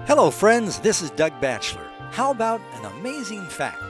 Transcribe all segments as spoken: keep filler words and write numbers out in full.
Hello friends, this is Doug Batchelor. How about an amazing fact?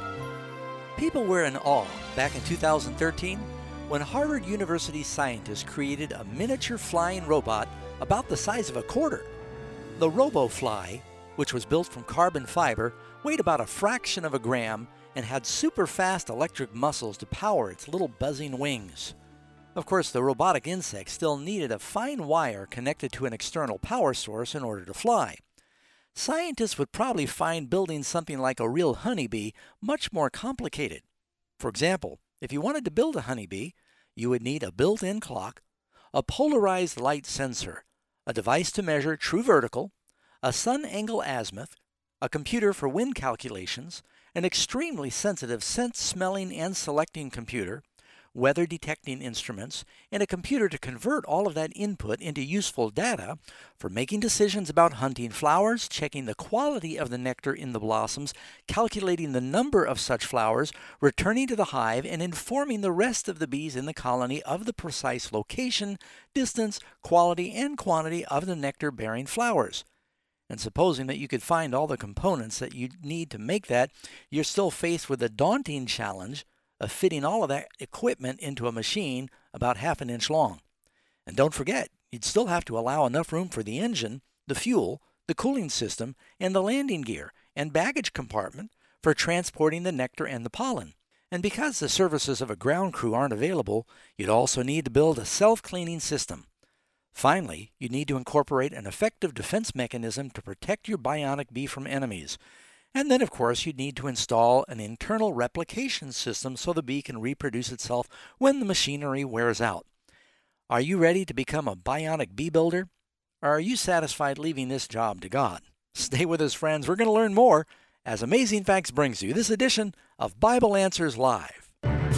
People were in awe back in two thousand thirteen when Harvard University scientists created a miniature flying robot about the size of a quarter. The RoboFly, which was built from carbon fiber, weighed about a fraction of a gram and had super fast electric muscles to power its little buzzing wings. Of course, the robotic insect still needed a fine wire connected to an external power source in order to fly. Scientists would probably find building something like a real honeybee much more complicated. For example, if you wanted to build a honeybee, you would need a built-in clock, a polarized light sensor, a device to measure true vertical, a sun angle azimuth, a computer for wind calculations, an extremely sensitive scent-smelling and selecting computer, weather-detecting instruments, and a computer to convert all of that input into useful data for making decisions about hunting flowers, checking the quality of the nectar in the blossoms, calculating the number of such flowers, returning to the hive, and informing the rest of the bees in the colony of the precise location, distance, quality, and quantity of the nectar-bearing flowers. And supposing that you could find all the components that you need to make that, you're still faced with the daunting challenge of fitting all of that equipment into a machine about half an inch long. And don't forget, you'd still have to allow enough room for the engine, the fuel, the cooling system, and the landing gear and baggage compartment for transporting the nectar and the pollen. And because the services of a ground crew aren't available, you'd also need to build a self-cleaning system. Finally, you need to incorporate an effective defense mechanism to protect your bionic bee from enemies. And then, of course, you'd need to install an internal replication system so the bee can reproduce itself when the machinery wears out. Are you ready to become a bionic bee builder? Or are you satisfied leaving this job to God? Stay with us, friends. We're going to learn more as Amazing Facts brings you this edition of Bible Answers Live.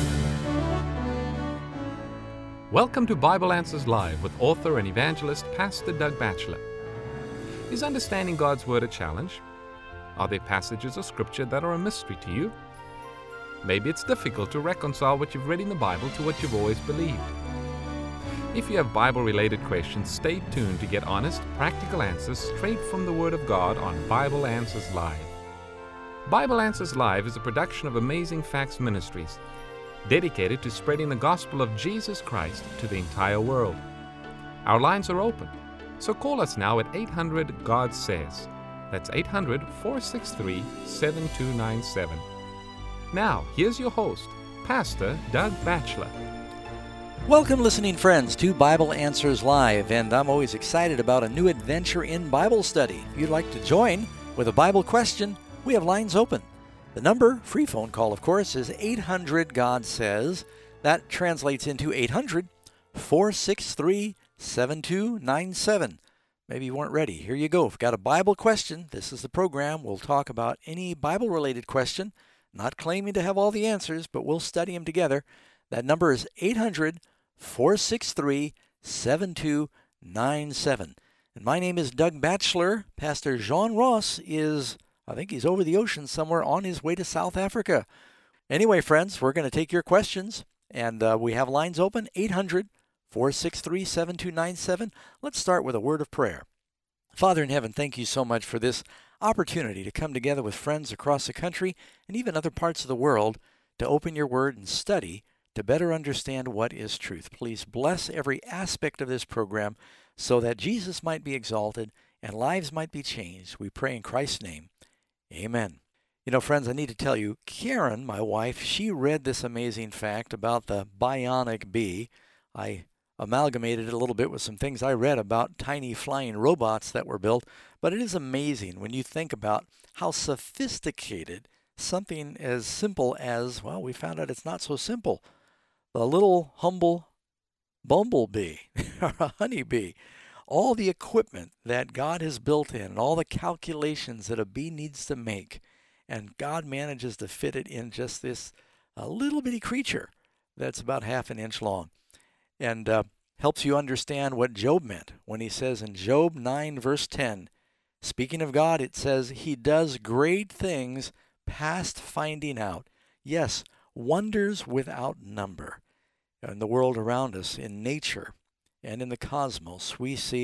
Welcome to Bible Answers Live with author and evangelist Pastor Doug Batchelor. Is understanding God's Word a challenge? Are there passages of Scripture that are a mystery to you? Maybe it's difficult to reconcile what you've read in the Bible to what you've always believed. If you have Bible-related questions, stay tuned to get honest, practical answers straight from the Word of God on Bible Answers Live. Bible Answers Live is a production of Amazing Facts Ministries, dedicated to spreading the gospel of Jesus Christ to the entire world. Our lines are open, so call us now at eight hundred God Says. That's eight hundred, four six three, seven two nine seven. Now, here's your host, Pastor Doug Batchelor. Welcome, listening friends, to Bible Answers Live, and I'm always excited about a new adventure in Bible study. If you'd like to join with a Bible question, we have lines open. The number, free phone call, of course, is eight hundred God Says. That translates into eight hundred, four six three, seven two nine seven. Maybe you weren't ready. Here you go. If you've got a Bible question, this is the program. We'll talk about any Bible-related question, not claiming to have all the answers, but we'll study them together. That number is eight hundred, four six three, seven two nine seven. And my name is Doug Batchelor. Pastor Jean Ross is, I think he's over the ocean somewhere on his way to South Africa. Anyway, friends, we're going to take your questions, and uh, we have lines open, eight hundred, four six three, seven two nine seven. Let's start with a word of prayer. Father in heaven, thank you so much for this opportunity to come together with friends across the country and even other parts of the world to open your word and study to better understand what is truth. Please bless every aspect of this program so that Jesus might be exalted and lives might be changed. We pray in Christ's name. Amen. You know, friends, I need to tell you, Karen, my wife, she read this amazing fact about the bionic bee. I amalgamated it a little bit with some things I read about tiny flying robots that were built, but it is amazing when you think about how sophisticated something as simple as, well, we found out it's not so simple. The little humble bumblebee or a honeybee, all the equipment that God has built in and all the calculations that a bee needs to make, and God manages to fit it in just this a little bitty creature that's about half an inch long. And uh, helps you understand what Job meant when he says in Job nine, verse ten, speaking of God, it says, He does great things past finding out. Yes, wonders without number. In the world around us, in nature and in the cosmos, we see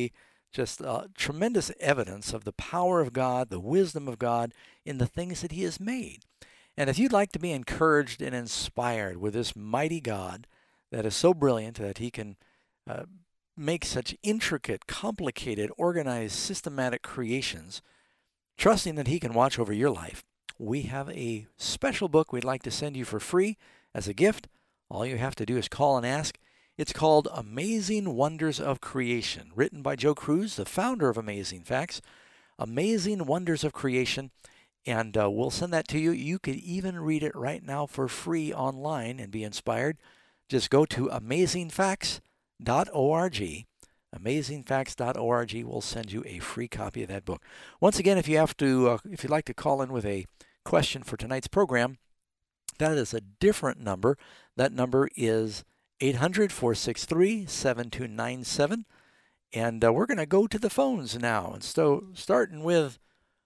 just uh, tremendous evidence of the power of God, the wisdom of God in the things that he has made. And if you'd like to be encouraged and inspired with this mighty God that is so brilliant that he can uh, make such intricate, complicated, organized, systematic creations, trusting that he can watch over your life, we have a special book we'd like to send you for free as a gift. All you have to do is call and ask. It's called Amazing Wonders of Creation, written by Joe Cruz, the founder of Amazing Facts. Amazing Wonders of Creation. And uh, we'll send that to you. You could even read it right now for free online and be inspired. Just go to amazing facts dot org. amazing facts dot org will send you a free copy of that book. Once again, if you have to, uh, if you'd like to call in with a question for tonight's program, that is a different number. That number is eight hundred, four six three, seven two nine seven. And uh, we're going to go to the phones now. And so, starting with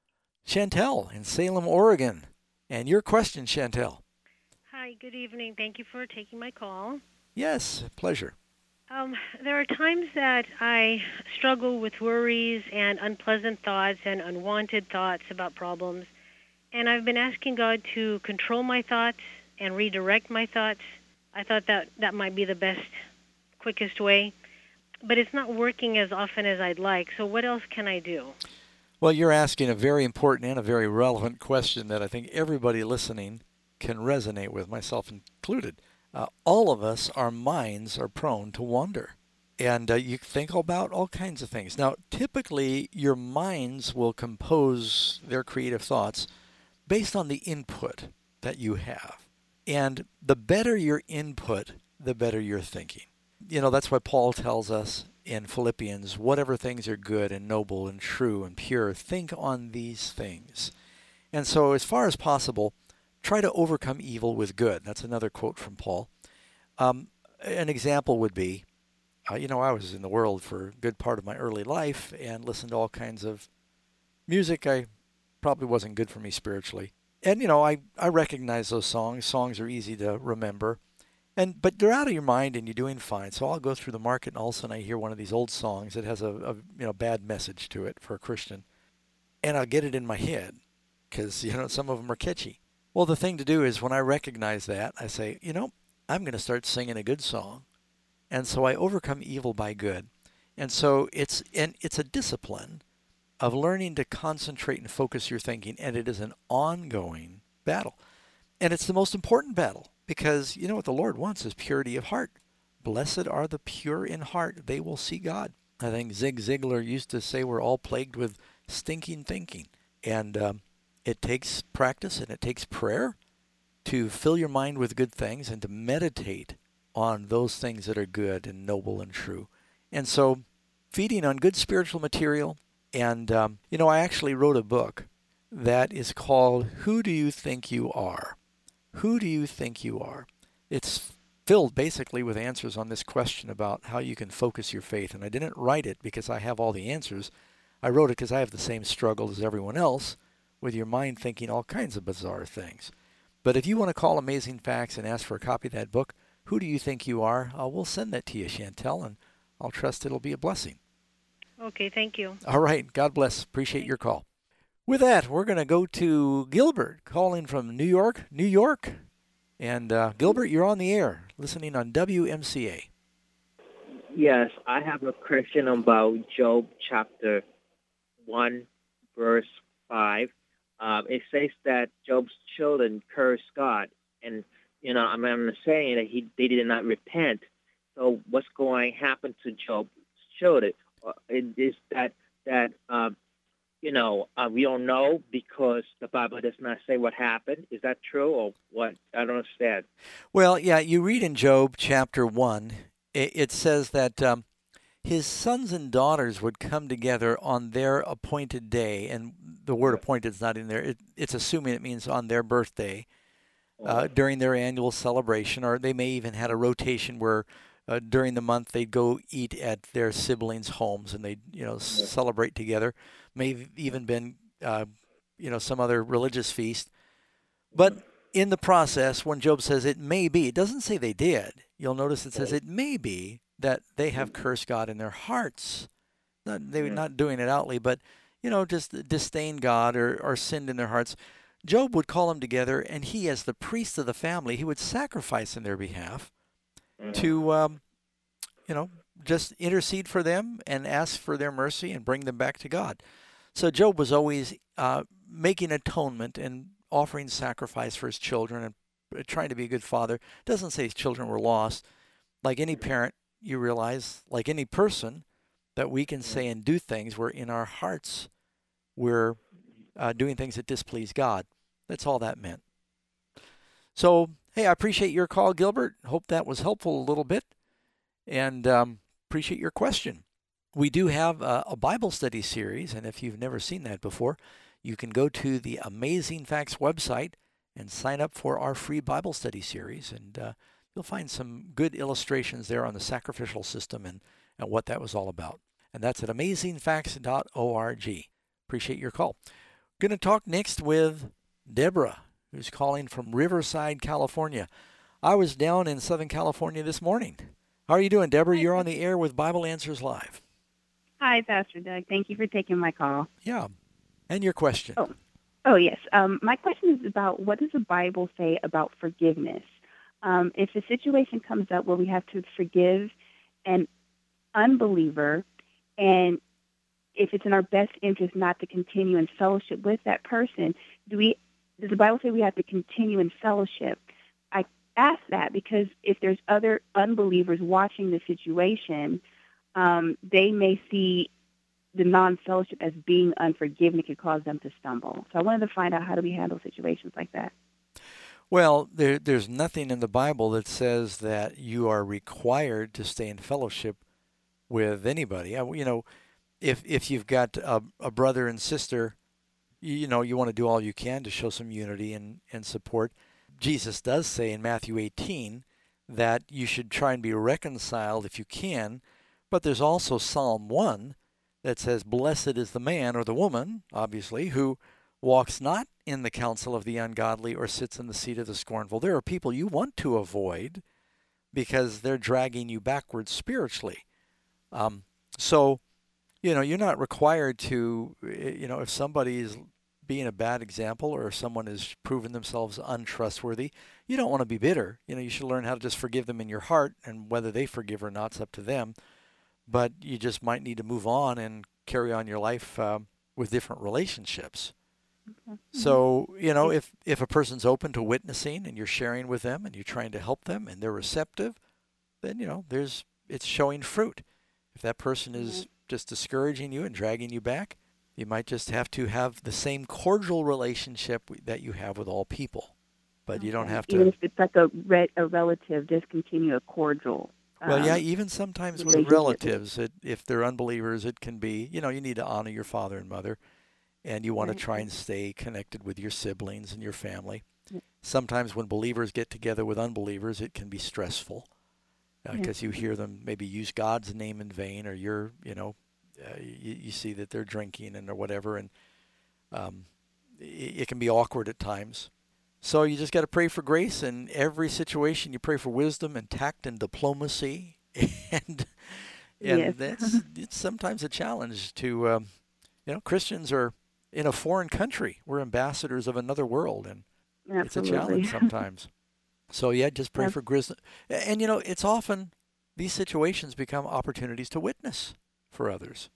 Chantel in Salem, Oregon. And your question, Chantel. Hi, good evening. Thank you for taking my call. Yes, pleasure. Um, there are times that I struggle with worries and unpleasant thoughts and unwanted thoughts about problems. And I've been asking God to control my thoughts and redirect my thoughts. I thought that that might be the best, quickest way. But it's not working as often as I'd like. So what else can I do? Well, you're asking a very important and a very relevant question that I think everybody listening can resonate with, myself included. Uh, all of us, our minds are prone to wander. And uh, you think about all kinds of things. Now, typically, your minds will compose their creative thoughts based on the input that you have. And the better your input, the better your thinking. You know, that's why Paul tells us in Philippians, whatever things are good and noble and true and pure, think on these things. And so as far as possible, try to overcome evil with good. That's another quote from Paul. Um, an example would be, uh, you know, I was in the world for a good part of my early life and listened to all kinds of music. I probably wasn't good for me spiritually. And, you know, I, I recognize those songs. Songs are easy to remember. And but they're out of your mind and you're doing fine. So I'll go through the market and all of a sudden I hear one of these old songs that has a, a you know bad message to it for a Christian. And I'll get it in my head because, you know, some of them are catchy. Well, the thing to do is when I recognize that, I say, you know, I'm going to start singing a good song. And so I overcome evil by good. And so it's and it's a discipline of learning to concentrate and focus your thinking. And it is an ongoing battle. And it's the most important battle because, you know, what the Lord wants is purity of heart. Blessed are the pure in heart. They will see God. I think Zig Ziglar used to say we're all plagued with stinking thinking. And um, it takes practice and it takes prayer to fill your mind with good things and to meditate on those things that are good and noble and true. And so feeding on good spiritual material. And, um, you know, I actually wrote a book that is called Who Do You Think You Are? Who do you think you are? It's filled basically with answers on this question about how you can focus your faith. And I didn't write it because I have all the answers. I wrote it because I have the same struggle as everyone else with your mind thinking all kinds of bizarre things. But if you want to call Amazing Facts and ask for a copy of that book, Who Do You Think You Are? Uh, we'll send that to you, Chantel, and I'll trust it'll be a blessing. Okay, thank you. All right. God bless. Appreciate your call. With that, we're going to go to Gilbert, calling from New York, New York. And uh, Gilbert, you're on the air, listening on W M C A. Yes, I have a question about Job chapter one, verse five. Um, it says that Job's children cursed God. And, you know, I'm, I'm saying that he they did not repent. So what's going to happen to Job's children? Uh, is that, that um, you know, uh, we don't know because the Bible does not say what happened. Is that true or what? I don't understand. Well, yeah, you read in Job chapter one, it, it says that um, his sons and daughters would come together on their appointed day. And the word appointed is not in there. It, it's assuming it means on their birthday uh, during their annual celebration. Or they may even had a rotation where uh, during the month they'd go eat at their siblings' homes and they'd, you know, celebrate together. May have even been, uh, you know, some other religious feast. But in the process, when Job says it may be, it doesn't say they did. You'll notice it says it may be that they have cursed God in their hearts. Not, they were Yeah. not doing it outly, but, you know, just disdained God or, or sinned in their hearts. Job would call them together, and he, as the priest of the family, he would sacrifice in their behalf Mhm. to, um, you know, just intercede for them and ask for their mercy and bring them back to God. So Job was always uh, making atonement and offering sacrifice for his children and trying to be a good father. It doesn't say his children were lost. Like any parent, you realize, like any person, that we can say and do things where in our hearts we're uh, doing things that displease God. That's all that meant. So, hey, I appreciate your call, Gilbert. Hope that was helpful a little bit, and um, appreciate your question. We do have a, a Bible study series, and if you've never seen that before, you can go to the Amazing Facts website and sign up for our free Bible study series, and uh, you'll find some good illustrations there on the sacrificial system and, and what that was all about. And that's at amazing facts dot org. Appreciate your call. Going to talk next with Deborah, who's calling from Riverside, California. I was down in Southern California this morning. How are you doing, Deborah? You're on the air with Bible Answers Live. Hi, Pastor Doug. Thank you for taking my call. Yeah. And your question. Oh, oh yes. Um, my question is about what does the Bible say about forgiveness? Um, if a situation comes up where we have to forgive an unbeliever, and if it's in our best interest not to continue in fellowship with that person, do we? Does the Bible say we have to continue in fellowship? I ask that because if there's other unbelievers watching the situation, um, they may see the non-fellowship as being unforgiving. It could cause them to stumble. So I wanted to find out, how do we handle situations like that? Well, there, there's nothing in the Bible that says that you are required to stay in fellowship with anybody. Uh, You know, if if you've got a, a brother and sister, you, you know, you want to do all you can to show some unity and, and support. Jesus does say in Matthew eighteen that you should try and be reconciled if you can, but there's also Psalm one that says, "Blessed is the man," or the woman, obviously, "who walks not in the counsel of the ungodly or sits in the seat of the scornful." There are people you want to avoid because they're dragging you backwards spiritually. Um, so, you know, you're not required to, you know, if somebody is being a bad example or if someone has proven themselves untrustworthy, you don't want to be bitter. You know, you should learn how to just forgive them in your heart, and whether they forgive or not, it's up to them. But you just might need to move on and carry on your life uh, with different relationships. Okay. So, you know, if, if a person's open to witnessing and you're sharing with them and you're trying to help them and they're receptive, then, you know, there's it's showing fruit. If that person is just discouraging you and dragging you back, you might just have to have the same cordial relationship that you have with all people. But you don't Okay. have Even to. if it's like a, re- a relative, just continue a cordial. Well, yeah, um, even sometimes with relationship. relatives, it, if they're unbelievers, it can be, you know, you need to honor your father and mother, and you want to Right. try and stay connected with your siblings and your family. Yeah. Sometimes when believers get together with unbelievers, it can be stressful Yeah. because you hear them maybe use God's name in vain, or you're, you know, uh, you, you see that they're drinking and or whatever, and um, it, it can be awkward at times. So you just got to pray for grace in every situation. You pray for wisdom and tact and diplomacy, and and Yes. that's it's sometimes a challenge to, um, you know, Christians are in a foreign country. We're ambassadors of another world, and it's a Absolutely. challenge sometimes. So yeah, just pray Yep. for grace, and you know, it's often these situations become opportunities to witness for others.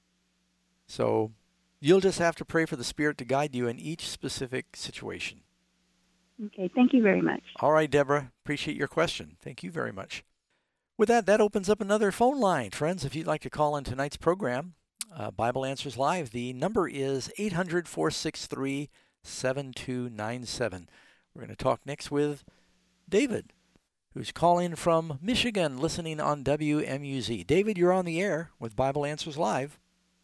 So you'll just have to pray for the Spirit to guide you in each specific situation. Okay. Thank you very much. All right, Deborah, appreciate your question. Thank you very much. With that, that opens up another phone line. Friends, if you'd like to call in tonight's program, uh, Bible Answers Live, the number is eight hundred, four six three, seven two nine seven. We're going to talk next with David, who's calling from Michigan, listening on W M U Z. David, you're on the air with Bible Answers Live.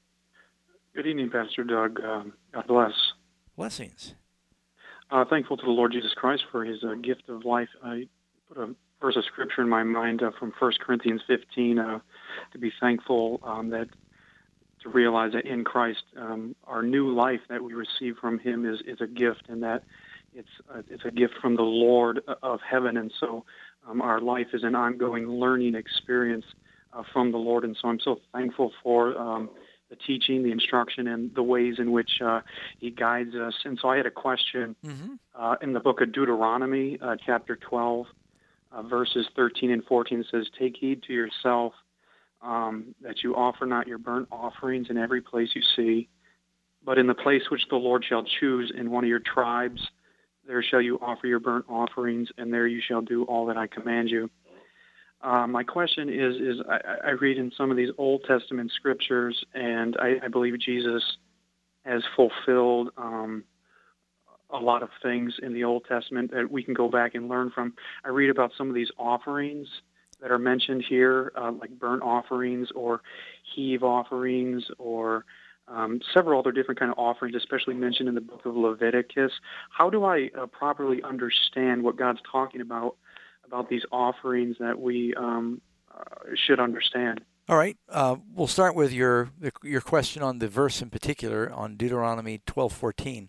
Good evening, Pastor Doug. Um, God bless. Blessings. Uh, thankful to the Lord Jesus Christ for his uh, gift of life. I put a verse of scripture in my mind uh, from First Corinthians fifteen uh, to be thankful um, that to realize that in Christ um, our new life that we receive from him is, is a gift, and that it's uh, it's a gift from the Lord of heaven. And so um, our life is an ongoing learning experience uh, from the Lord. And so I'm so thankful for um, the teaching, the instruction, and the ways in which uh, he guides us. And so I had a question Mm-hmm. uh, in the book of Deuteronomy, uh, chapter twelve, uh, verses thirteen and fourteen. It says, "Take heed to yourself um, that you offer not your burnt offerings in every place you see, but in the place which the Lord shall choose in one of your tribes, there shall you offer your burnt offerings, and there you shall do all that I command you." Uh, my question is, is I, I read in some of these Old Testament scriptures, and I, I believe Jesus has fulfilled um, a lot of things in the Old Testament that we can go back and learn from. I read about some of these offerings that are mentioned here, uh, like burnt offerings or heave offerings or um, several other different kind of offerings, especially mentioned in the book of Leviticus. How do I uh, properly understand what God's talking about about these offerings that we um, uh, should understand? All right. Uh, we'll start with your your question on the verse in particular on Deuteronomy twelve fourteen.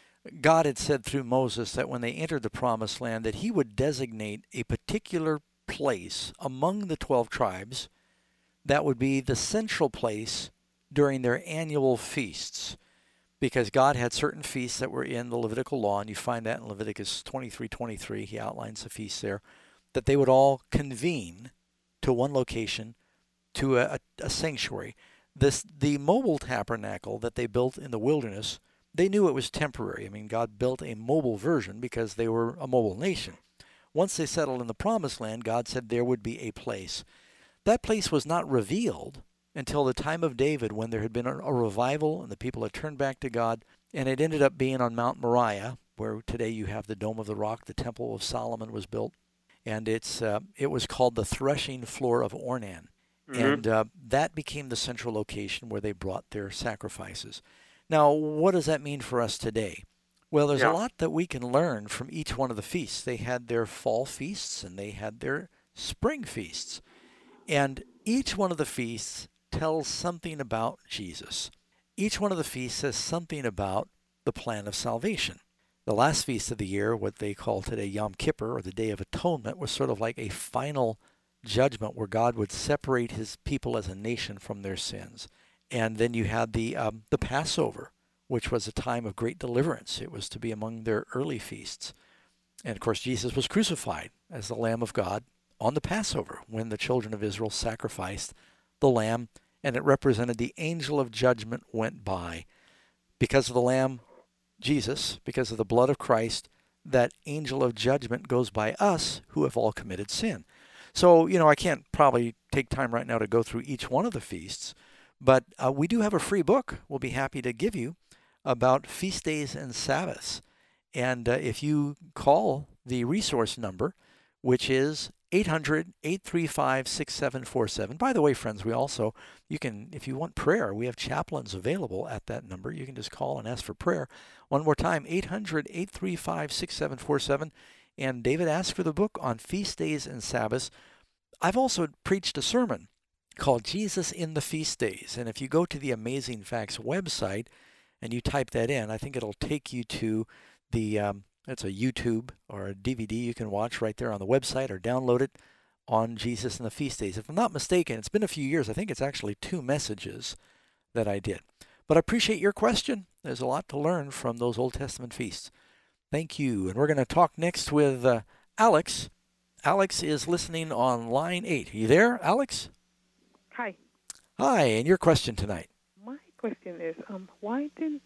God had said through Moses that when they entered the promised land that he would designate a particular place among the twelve tribes that would be the central place during their annual feasts, because God had certain feasts that were in the Levitical law, and you find that in Leviticus twenty-three twenty-three. He outlines the feasts there, that they would all convene to one location, to a, a sanctuary. This the mobile tabernacle that they built in the wilderness, they knew it was temporary. I mean, God built a mobile version because they were a mobile nation. Once they settled in the promised land, God said there would be a place. That place was not revealed until the time of David, when there had been a, a revival and the people had turned back to God, and it ended up being on Mount Moriah, where today you have the Dome of the Rock. The Temple of Solomon was built, and it's uh, it was called the threshing floor of Ornan. Mm-hmm. And uh, that became the central location where they brought their sacrifices. Now, what does that mean for us today? Well, there's Yeah. a lot that we can learn from each one of the feasts. They had their fall feasts and they had their spring feasts. And each one of the feasts tells something about Jesus. Each one of the feasts says something about the plan of salvation. The last feast of the year, what they call today Yom Kippur, or the Day of Atonement, was sort of like a final judgment where God would separate his people as a nation from their sins. And then you had the um, the Passover, which was a time of great deliverance. It was to be among their early feasts. And, of course, Jesus was crucified as the Lamb of God on the Passover when the children of Israel sacrificed the lamb, and it represented the angel of judgment went by. Because of the Lamb, Jesus, because of the blood of Christ, that angel of judgment goes by us who have all committed sin. So, you know, I can't probably take time right now to go through each one of the feasts, but uh, we do have a free book we'll be happy to give you about feast days and Sabbaths. And uh, if you call the resource number, which is eight hundred, eight three five, six seven four seven. By the way, friends, we also, you can, if you want prayer, we have chaplains available at that number. You can just call and ask for prayer. One more time, eight hundred, eight three five, six seven four seven. And David asked for the book on feast days and Sabbaths. I've also preached a sermon called Jesus in the Feast Days. And if you go to the Amazing Facts website and you type that in, I think it'll take you to the, um, it's a YouTube or a D V D you can watch right there on the website, or download it on Jesus in the Feast Days. If I'm not mistaken, it's been a few years. I think it's actually two messages that I did. But I appreciate your question. There's a lot to learn from those Old Testament feasts. Thank you. And we're going to talk next with uh, Alex. Alex is listening on line eight. Are you there, Alex? Hi. Hi, and your question tonight. My question is, um, why didn't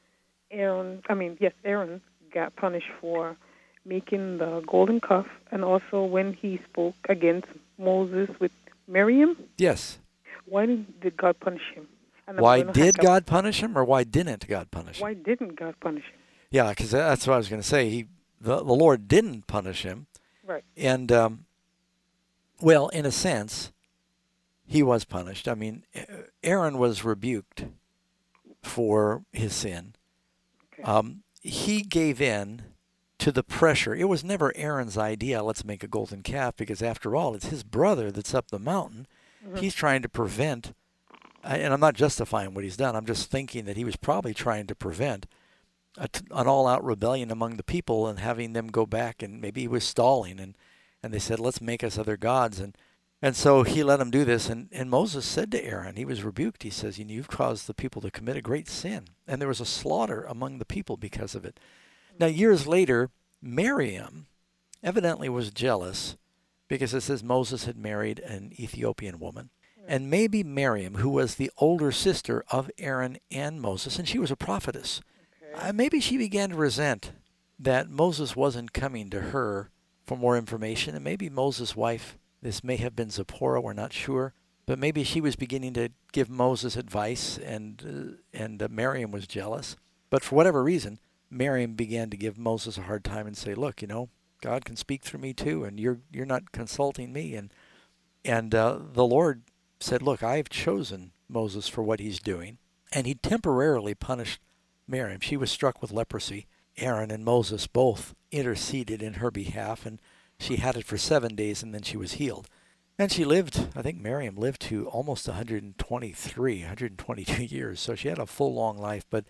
Aaron, I mean, yes, Aaron got punished for making the golden calf, and also when he spoke against Moses with Miriam? Yes. Why did, did God punish him? And I'm Why gonna did have to- God punish him, or why didn't God punish him? Why didn't God punish him? Yeah, because that's what I was going to say. He, the, the Lord didn't punish him. Right. And, um, well, in a sense, he was punished. I mean, Aaron was rebuked for his sin. Okay. Um, he gave in to the pressure. It was never Aaron's idea, let's make a golden calf, because after all, it's his brother that's up the mountain. Mm-hmm. He's trying to prevent, and I'm not justifying what he's done, I'm just thinking that he was probably trying to prevent a, an all-out rebellion among the people and having them go back, and maybe he was stalling, and, and they said, let's make us other gods. And And so he let him do this, and, and Moses said to Aaron, he was rebuked, he says, you know, you've caused the people to commit a great sin. And there was a slaughter among the people because of it. Now, years later, Miriam evidently was jealous because it says Moses had married an Ethiopian woman. And maybe Miriam, who was the older sister of Aaron and Moses, and she was a prophetess, okay. uh, maybe she began to resent that Moses wasn't coming to her for more information. And maybe Moses' wife, this may have been Zipporah, we're not sure, but maybe she was beginning to give Moses advice, and uh, and uh, Miriam was jealous. But for whatever reason, Miriam began to give Moses a hard time and say, look, you know, God can speak through me too, and you're you're not consulting me. And and uh, the Lord said, look, I've chosen Moses for what he's doing. And he temporarily punished Miriam. She was struck with leprosy. Aaron and Moses both interceded in her behalf, and she had it for seven days, and then she was healed. And she lived, I think Miriam lived to almost one hundred twenty-three, one hundred twenty-two years. So she had a full, long life. But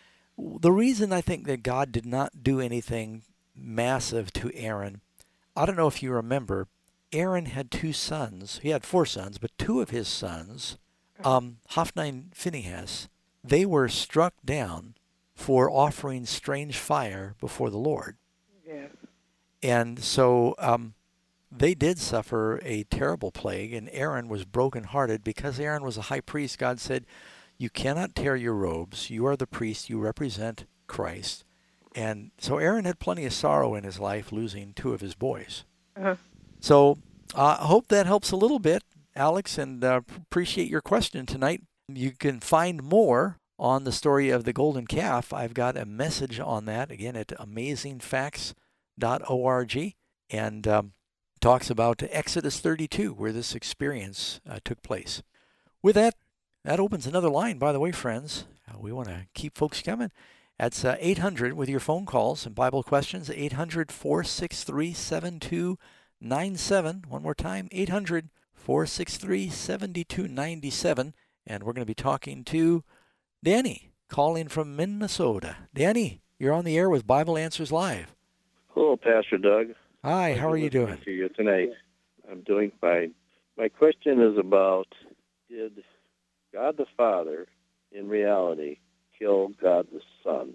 the reason I think that God did not do anything massive to Aaron, I don't know if you remember, Aaron had two sons. He had four sons, but two of his sons, um, Hophni and Phinehas, they were struck down for offering strange fire before the Lord. Yes. And so um, they did suffer a terrible plague, and Aaron was brokenhearted. Because Aaron was a high priest, God said, you cannot tear your robes. You are the priest. You represent Christ. And so Aaron had plenty of sorrow in his life, losing two of his boys. Uh-huh. So I uh, hope that helps a little bit, Alex, and uh, appreciate your question tonight. You can find more on the story of the golden calf. I've got a message on that, again, at amazing facts dot org, and um, talks about Exodus thirty-two, where this experience uh, took place. With that, that opens another line, by the way, friends. Uh, we want to keep folks coming. That's uh, eight hundred with your phone calls and Bible questions, eight hundred, four six three, seven two nine seven. One more time, eight hundred, four six three, seven two nine seven. And we're going to be talking to Danny, calling from Minnesota. Danny, you're on the air with Bible Answers Live. Hello, Pastor Doug. Hi, how are you doing? To you tonight. I'm doing fine. My question is about, did God the Father, in reality, kill God the Son?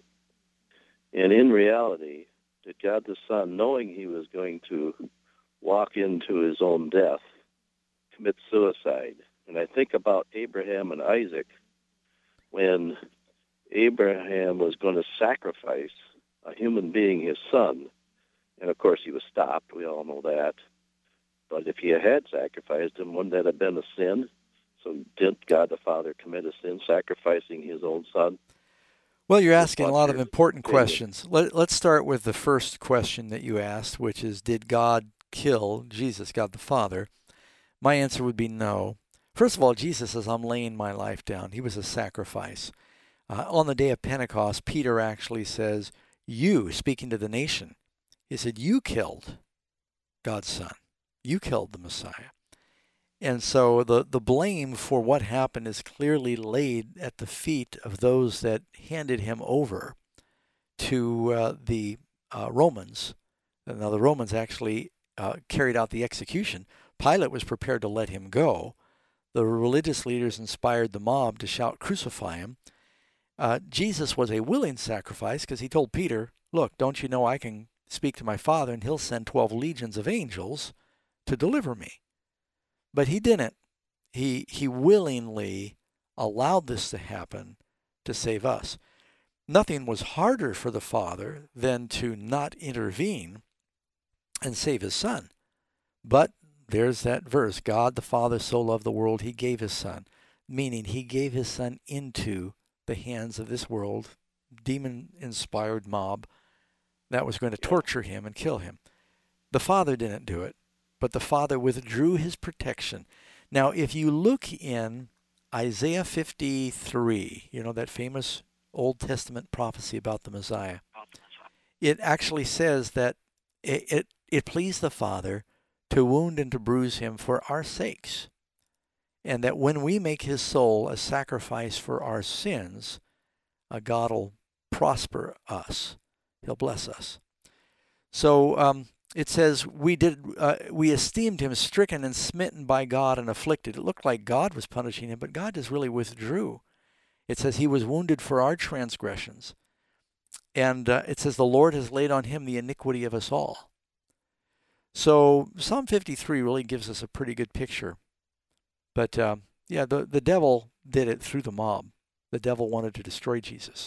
And in reality, did God the Son, knowing he was going to walk into his own death, commit suicide? And I think about Abraham and Isaac, when Abraham was going to sacrifice a human being, his son. And of course he was stopped, we all know that. But if he had sacrificed him, wouldn't that have been a sin? So did God the Father commit a sin, sacrificing his own son? Well, you're asking a lot of important questions. Let, let's start with the first question that you asked, which is, did God kill Jesus, God the Father? My answer would be no. First of all, Jesus says, I'm laying my life down. He was a sacrifice. Uh, on the day of Pentecost, Peter actually says, you, speaking to the nation, he said, you killed God's Son. You killed the Messiah. And so the, the blame for what happened is clearly laid at the feet of those that handed him over to uh, the uh, Romans. Now, the Romans actually uh, carried out the execution. Pilate was prepared to let him go. The religious leaders inspired the mob to shout, crucify him. Uh, Jesus was a willing sacrifice because he told Peter, look, don't you know I can speak to my Father and he'll send twelve legions of angels to deliver me? But he didn't. He, he willingly allowed this to happen to save us. Nothing was harder for the Father than to not intervene and save his Son. But there's that verse, God the Father so loved the world, he gave his Son, meaning he gave his Son into the hands of this world, demon-inspired mob that was going to torture him and kill him. The Father didn't do it, but the Father withdrew his protection. Now, if you look in Isaiah fifty-three, you know, that famous Old Testament prophecy about the Messiah, it actually says that it, it, it pleased the Father to wound and to bruise him for our sakes, and that when we make his soul a sacrifice for our sins, uh, God will prosper us. He'll bless us. So um, it says, we did uh, we esteemed him stricken and smitten by God and afflicted. It looked like God was punishing him, but God just really withdrew. It says he was wounded for our transgressions. And uh, it says the Lord has laid on him the iniquity of us all. So Psalm fifty-three really gives us a pretty good picture. But uh, yeah, the, the devil did it through the mob. The devil wanted to destroy Jesus.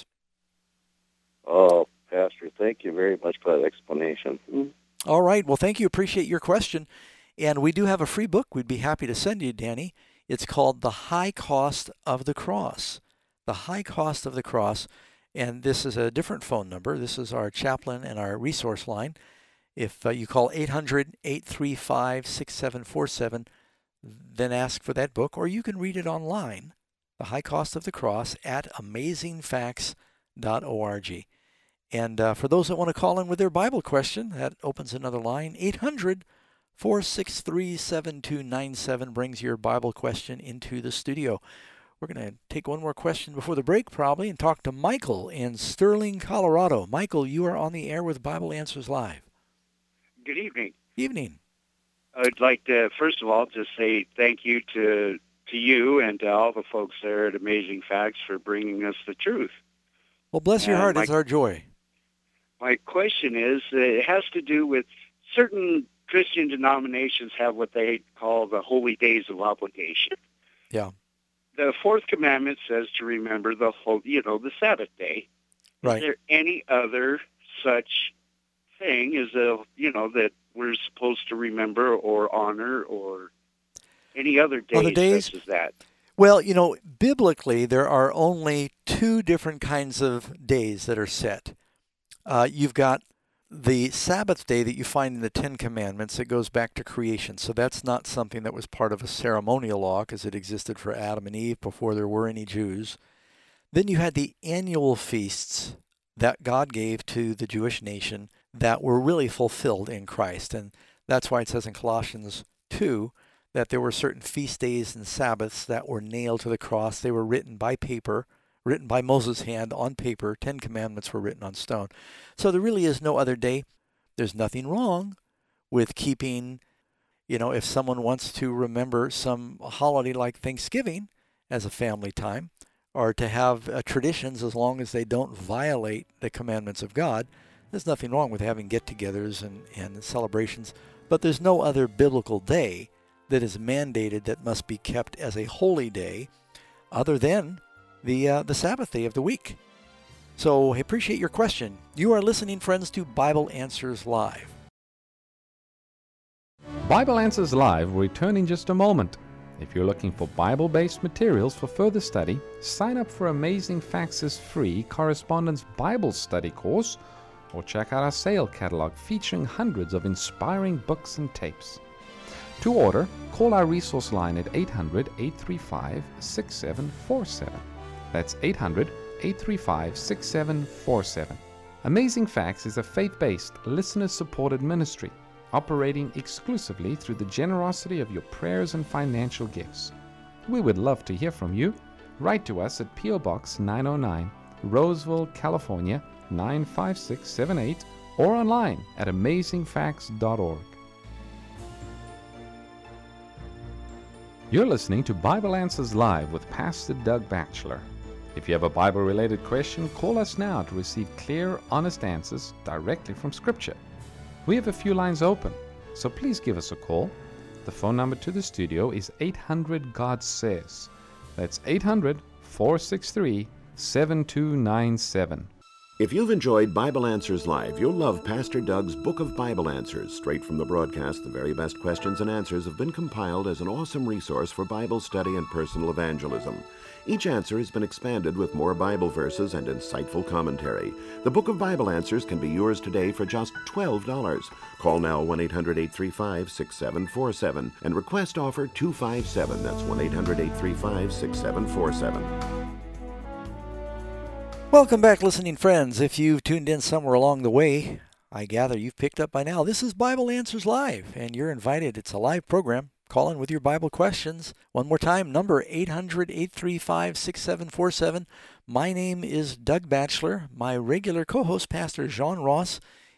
Oh, Pastor, thank you very much for that explanation. Mm. All right. Well, thank you. Appreciate your question. And we do have a free book we'd be happy to send you, Danny. It's called The High Cost of the Cross. The High Cost of the Cross. And this is a different phone number. This is our chaplain and our resource line. If uh, you call eight hundred, eight three five, six seven four seven, then ask for that book, or you can read it online, The High Cost of the Cross, at amazing facts dot org. And uh, for those that want to call in with their Bible question, that opens another line. eight hundred, four six three, seven two nine seven brings your Bible question into the studio. We're going to take one more question before the break, probably, and talk to Michael in Sterling, Colorado. Michael, you are on the air with Bible Answers Live. Good evening. Evening. I'd like to, first of all, just say thank you to to you and to all the folks there at Amazing Facts for bringing us the truth. Well, bless your And heart. my- It's our joy. My question is, uh, it has to do with certain Christian denominations have what they call the holy days of obligation. Yeah. The fourth commandment says to remember the whole, you know, the Sabbath day. Right. Is there any other such thing as a, you know, that we're supposed to remember or honor or any other days, Other days? such as that? Well, you know, biblically, there are only two different kinds of days that are set. Uh, you've got the Sabbath day that you find in the Ten Commandments. It goes back to creation. So that's not something that was part of a ceremonial law because it existed for Adam and Eve before there were any Jews. Then you had the annual feasts that God gave to the Jewish nation that were really fulfilled in Christ. And that's why it says in Colossians two that there were certain feast days and Sabbaths that were nailed to the cross. They were written by paper, written by Moses' hand on paper. Ten Commandments were written on stone. So there really is no other day. There's nothing wrong with keeping, you know, if someone wants to remember some holiday like Thanksgiving as a family time, or to have uh, traditions as long as they don't violate the commandments of God, there's nothing wrong with having get-togethers and, and celebrations. But there's no other biblical day that is mandated that must be kept as a holy day other than the uh, the Sabbath day of the week. So I appreciate your question. You are listening, friends, to Bible Answers Live. Bible Answers Live will return in just a moment. If you're looking for Bible-based materials for further study, sign up for Amazing Facts' free Correspondence Bible Study course, or check out our sale catalog featuring hundreds of inspiring books and tapes. To order, call our resource line at eight hundred, eight three five, six seven four seven. That's eight hundred, eight three five, six seven four seven. Amazing Facts is a faith-based, listener-supported ministry operating exclusively through the generosity of your prayers and financial gifts. We would love to hear from you. Write to us at P O Box nine oh nine, Roseville, California nine five six seven eight, or online at amazing facts dot org. You're listening to Bible Answers Live with Pastor Doug Batchelor. If you have a Bible-related question, call us now to receive clear, honest answers directly from Scripture. We have a few lines open, so please give us a call. The phone number to the studio is eight hundred, God says. That's eight hundred, four six three, seven two nine seven. If you've enjoyed Bible Answers Live, you'll love Pastor Doug's Book of Bible Answers. Straight from the broadcast, the very best questions and answers have been compiled as an awesome resource for Bible study and personal evangelism. Each answer has been expanded with more Bible verses and insightful commentary. The Book of Bible Answers can be yours today for just twelve dollars. Call now one eight hundred, eight three five, six seven four seven and request offer two five seven. That's one eight hundred, eight three five, six seven four seven. Welcome back, listening friends. If you've tuned in somewhere along the way, I gather you've picked up by now. This is Bible Answers Live, and you're invited. It's a live program. Call in with your Bible questions. One more time, number eight hundred, eight three five, six seven four seven. My name is Doug Batchelor. My regular co-host, Pastor John Ross,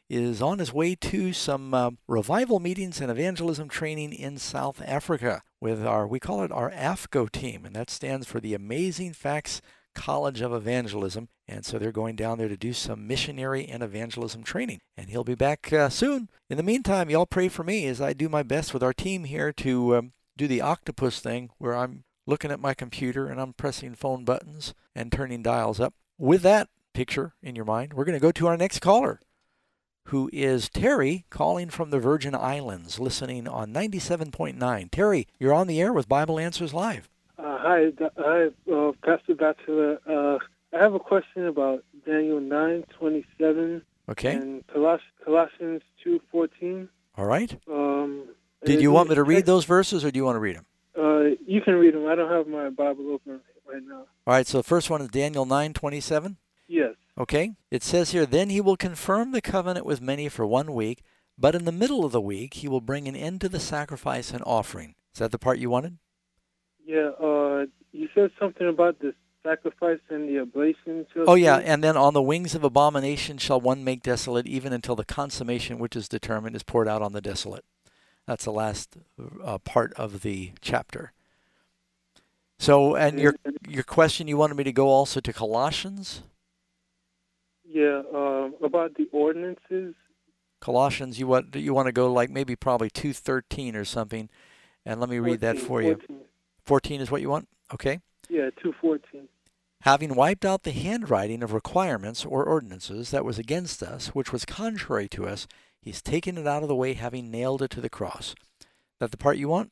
is on his way to some uh, revival meetings and evangelism training in South Africa with our, we call it our A F C O team, and that stands for the Amazing Facts College of Evangelism. And so they're going down there to do some missionary and evangelism training. And he'll be back uh, soon. In the meantime, y'all pray for me as I do my best with our team here to um, do the octopus thing where I'm looking at my computer and I'm pressing phone buttons and turning dials up. With that picture in your mind, we're going to go to our next caller, who is Terry, calling from the Virgin Islands, listening on ninety-seven point nine. Terry, you're on the air with Bible Answers Live. Uh, hi, hi, uh, Pastor Batchelor. Uh, I have a question about Daniel nine twenty-seven. Okay. And Coloss- Colossians two fourteen. All right. Um, Did you want me to read those verses, or do you want to read them? Uh, you can read them. I don't have my Bible open right now. All right, so the first one is Daniel nine twenty-seven? Yes. Okay. It says here, "Then he will confirm the covenant with many for one week, but in the middle of the week he will bring an end to the sacrifice and offering." Is that the part you wanted? Yeah, uh, you said something about the sacrifice and the oblation. Oh, yeah, and then on the wings of abomination shall one make desolate, even until the consummation which is determined is poured out on the desolate. That's the last uh, part of the chapter. So, and your your question, you wanted me to go also to Colossians? Yeah, uh, about the ordinances. Colossians, you want you want to go like maybe probably two thirteen or something, and let me read that for you. fourteen. fourteen is what you want? Okay. Yeah, two fourteen. "Having wiped out the handwriting of requirements or ordinances that was against us, which was contrary to us, he's taken it out of the way, having nailed it to the cross." Is that the part you want?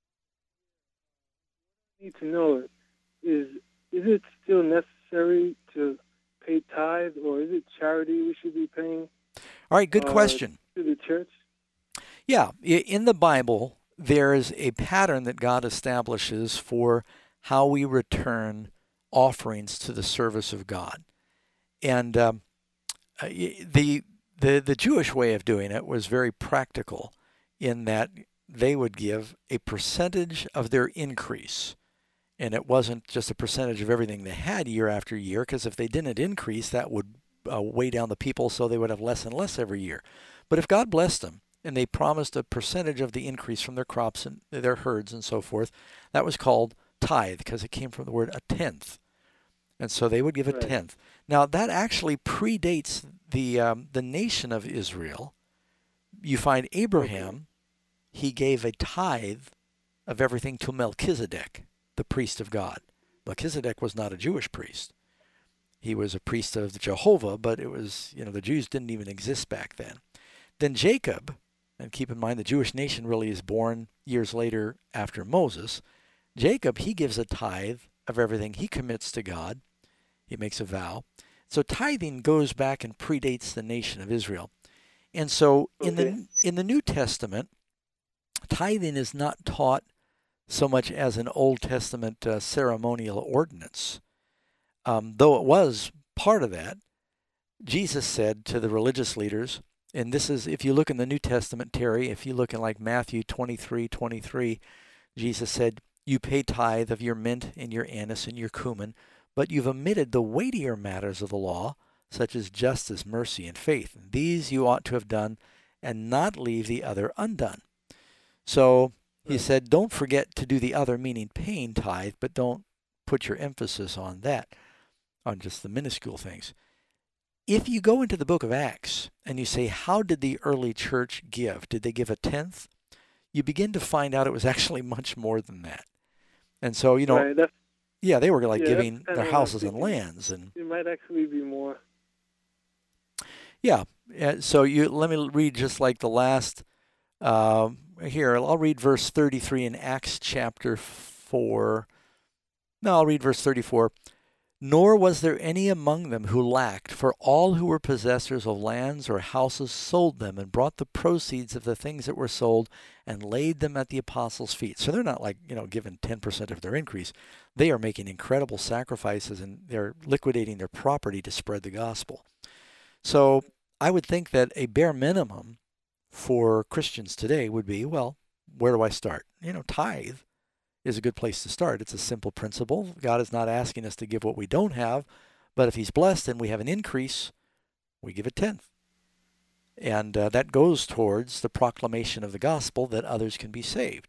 I need to know, is is it still necessary to pay tithe, or is it charity we should be paying? All right, good uh, question. To the church? Yeah, in the Bible, there is a pattern that God establishes for how we return offerings to the service of God. And um, the, the, the Jewish way of doing it was very practical in that they would give a percentage of their increase. And it wasn't just a percentage of everything they had year after year, because if they didn't increase, that would uh, weigh down the people, so they would have less and less every year. But if God blessed them, and they promised a percentage of the increase from their crops and their herds and so forth, that was called tithe, because it came from the word a tenth. And so they would give a Right. tenth. Now, that actually predates the um, the nation of Israel. You find Abraham, he gave a tithe of everything to Melchizedek, the priest of God. Melchizedek was not a Jewish priest. He was a priest of Jehovah, but it was, you know, the Jews didn't even exist back then. Then Jacob, and keep in mind the Jewish nation really is born years later after Moses. Jacob, he gives a tithe of everything he commits to God. He makes a vow. So tithing goes back and predates the nation of Israel. And so in Okay. the in the New Testament, tithing is not taught so much as an Old Testament uh, ceremonial ordinance. Um, though it was part of that, Jesus said to the religious leaders, and this is, if you look in the New Testament, Terry, if you look in like Matthew twenty-three twenty-three, Jesus said, "You pay tithe of your mint and your anise and your cumin, but you've omitted the weightier matters of the law, such as justice, mercy, and faith. And these you ought to have done, and not leave the other undone." So he said, don't forget to do the other, meaning paying tithe, but don't put your emphasis on that, on just the minuscule things. If you go into the book of Acts and you say, how did the early church give? Did they give a tenth? You begin to find out it was actually much more than that. And so, you know, Right, that's, yeah, they were like yeah, giving that's kinda their what I'm houses and thinking. lands. And It might actually be more. yeah, uh, so you let me read just like the last, uh, here, I'll read verse thirty-three in Acts chapter four. No, I'll read verse thirty-four. "Nor was there any among them who lacked, for all who were possessors of lands or houses sold them and brought the proceeds of the things that were sold and laid them at the apostles' feet." So they're not like, you know, given ten percent of their increase. They are making incredible sacrifices, and they're liquidating their property to spread the gospel. So I would think that a bare minimum for Christians today would be, well, where do I start? You know, tithe is a good place to start. It's a simple principle. God is not asking us to give what we don't have, but if he's blessed and we have an increase, we give a tenth. And uh, that goes towards the proclamation of the gospel that others can be saved.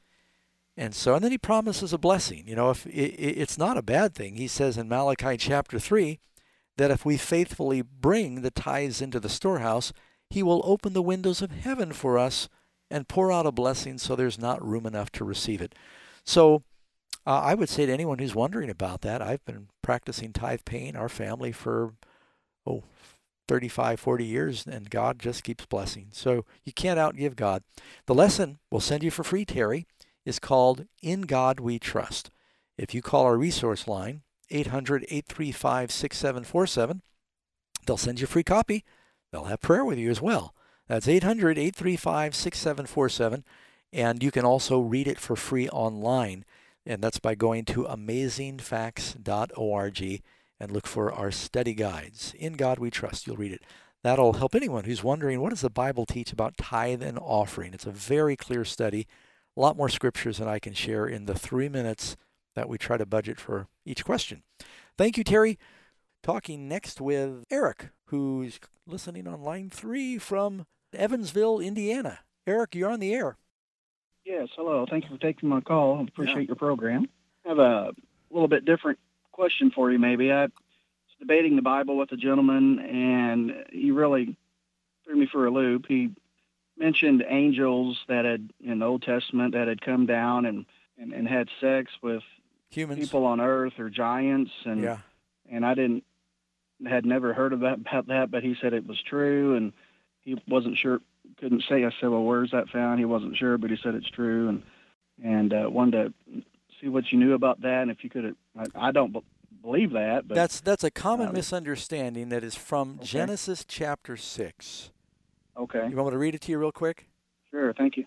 And so, and then he promises a blessing. You know, if it, it's not a bad thing. He says in Malachi chapter three that if we faithfully bring the tithes into the storehouse, he will open the windows of heaven for us and pour out a blessing so there's not room enough to receive it. So uh, I would say to anyone who's wondering about that, I've been practicing tithe paying, our family, for, oh, thirty-five, forty years, and God just keeps blessing. So you can't outgive God. The lesson we'll send you for free, Terry, is called In God We Trust. If you call our resource line, eight hundred, eight three five, six seven four seven, they'll send you a free copy. They'll have prayer with you as well. That's eight hundred, eight three five, six seven four seven, and you can also read it for free online, and that's by going to amazing facts dot org and look for our study guides. In God We Trust. You'll read it. That'll help anyone who's wondering, what does the Bible teach about tithe and offering? It's a very clear study. A lot more scriptures than I can share in the three minutes that we try to budget for each question. Thank you, Terry. Talking next with Eric, who's listening on line three from Evansville, Indiana. Eric, you're on the air. Yes, hello. Thank you for taking my call. I appreciate Yeah. your program. I have a little bit different question for you, maybe. I was debating the Bible with a gentleman, and he really threw me for a loop. He mentioned angels that had, in the Old Testament, that had come down and, and, and had sex with humans, people on earth, or giants, and yeah. and I didn't had never heard of that about that, but he said it was true, and he wasn't sure, couldn't say. I said, well, where's that found? He wasn't sure, but he said it's true, and and uh, wanted to see what you knew about that, and if you could. I, I don't b- believe that, but That's that's a common um, misunderstanding that is from okay. Genesis chapter six. Okay. You want me to read it to you real quick? Sure, thank you.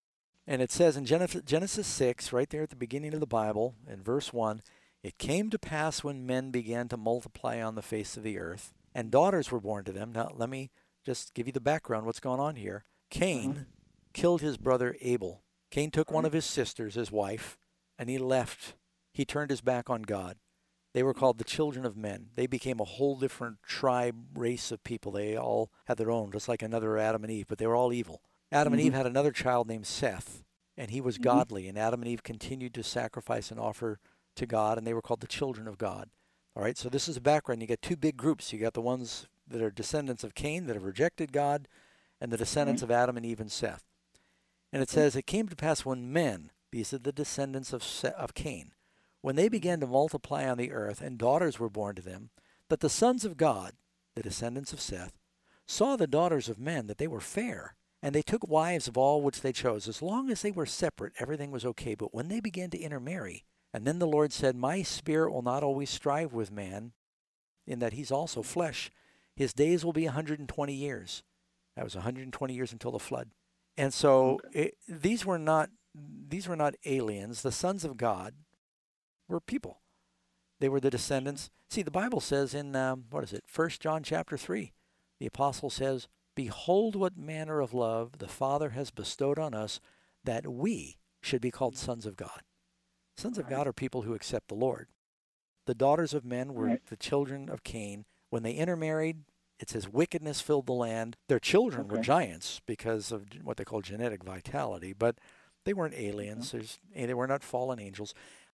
And it says in Genesis six, right there at the beginning of the Bible, in verse one, it came to pass when men began to multiply on the face of the earth, and daughters were born to them. Now, let me just give you the background, what's going on here. Cain uh-huh. killed his brother Abel. Cain took right. one of his sisters, his wife, and he left. He turned his back on God. They were called the children of men. They became a whole different tribe, race of people. They all had their own, just like another Adam and Eve, but they were all evil. Adam mm-hmm. and Eve had another child named Seth, and he was mm-hmm. godly, and Adam and Eve continued to sacrifice and offer to God, and they were called the children of God. All right, so this is a background. You got two big groups. You got the ones that are descendants of Cain that have rejected God, and the descendants mm-hmm. of Adam and Eve and Seth. And it says, it came to pass when men, these are the descendants of Seth, of Cain, when they began to multiply on the earth, and daughters were born to them, that the sons of God, the descendants of Seth, saw the daughters of men, that they were fair, and they took wives of all which they chose. As long as they were separate, everything was okay. But when they began to intermarry, and then the Lord said, my spirit will not always strive with man, in that he's also flesh. His days will be one hundred twenty years. That was one hundred twenty years until the flood. And so okay. it, these were not these were not aliens. The sons of God were people. They were the descendants. See, the Bible says in, um, what is it, First John chapter three, the apostle says, behold what manner of love the Father has bestowed on us, that we should be called sons of God. Sons of God are people who accept the Lord. The daughters of men were right. the children of Cain. When they intermarried, it says wickedness filled the land. Their children okay. were giants because of what they call genetic vitality, but they weren't aliens. Okay. They were not fallen angels.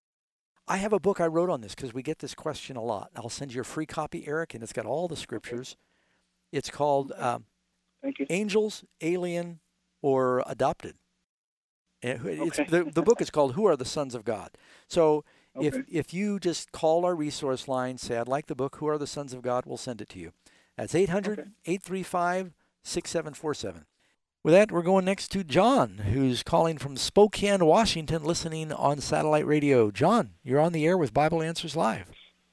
I have a book I wrote on this because we get this question a lot. I'll send you a free copy, Eric, and it's got all the scriptures. Okay. It's called um, Thank you. Angels, Alien, or Adopted. It's, okay. the, the book is called Who Are the Sons of God? So okay. if if you just call our resource line, say, I'd like the book, Who Are the Sons of God, we'll send it to you. That's eight hundred, eight three five, six seven four seven. With that, we're going next to John, who's calling from Spokane, Washington, listening on satellite radio. John, you're on the air with Bible Answers Live.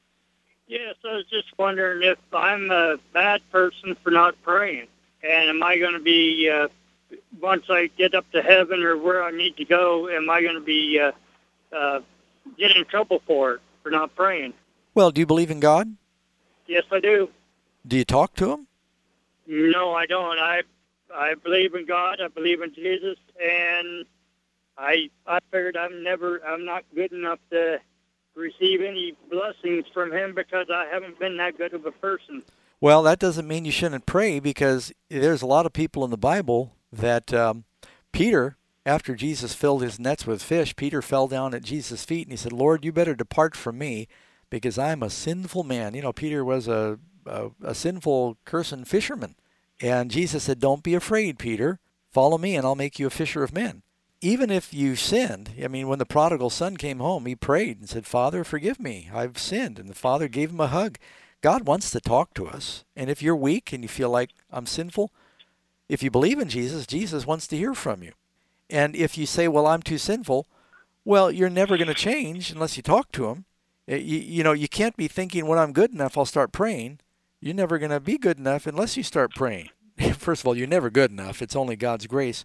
Yes, I was just wondering if I'm a bad person for not praying. And am I going to be, uh, once I get up to heaven or where I need to go, am I going to be uh, uh, get in trouble for it, for not praying? Well, do you believe in God? Yes, I do. Do you talk to him? No, I don't. I I believe in God. I believe in Jesus, and I I figured I'm never I'm not good enough to receive any blessings from him because I haven't been that good of a person. Well, that doesn't mean you shouldn't pray, because there's a lot of people in the Bible that um, Peter, after Jesus filled his nets with fish, Peter fell down at Jesus' feet and he said, Lord, you better depart from me because I'm a sinful man. You know, Peter was a, a, a sinful, cursing fisherman. And Jesus said, don't be afraid, Peter. Follow me and I'll make you a fisher of men. Even if you sinned, I mean, when the prodigal son came home, he prayed and said, Father, forgive me. I've sinned. And the Father gave him a hug. God wants to talk to us. And if you're weak and you feel like I'm sinful, if you believe in Jesus, Jesus wants to hear from you. And if you say, well, I'm too sinful, well, you're never going to change unless you talk to him. You, you know, you can't be thinking, when I'm good enough, I'll start praying. You're never going to be good enough unless you start praying. First of all, you're never good enough. It's only God's grace.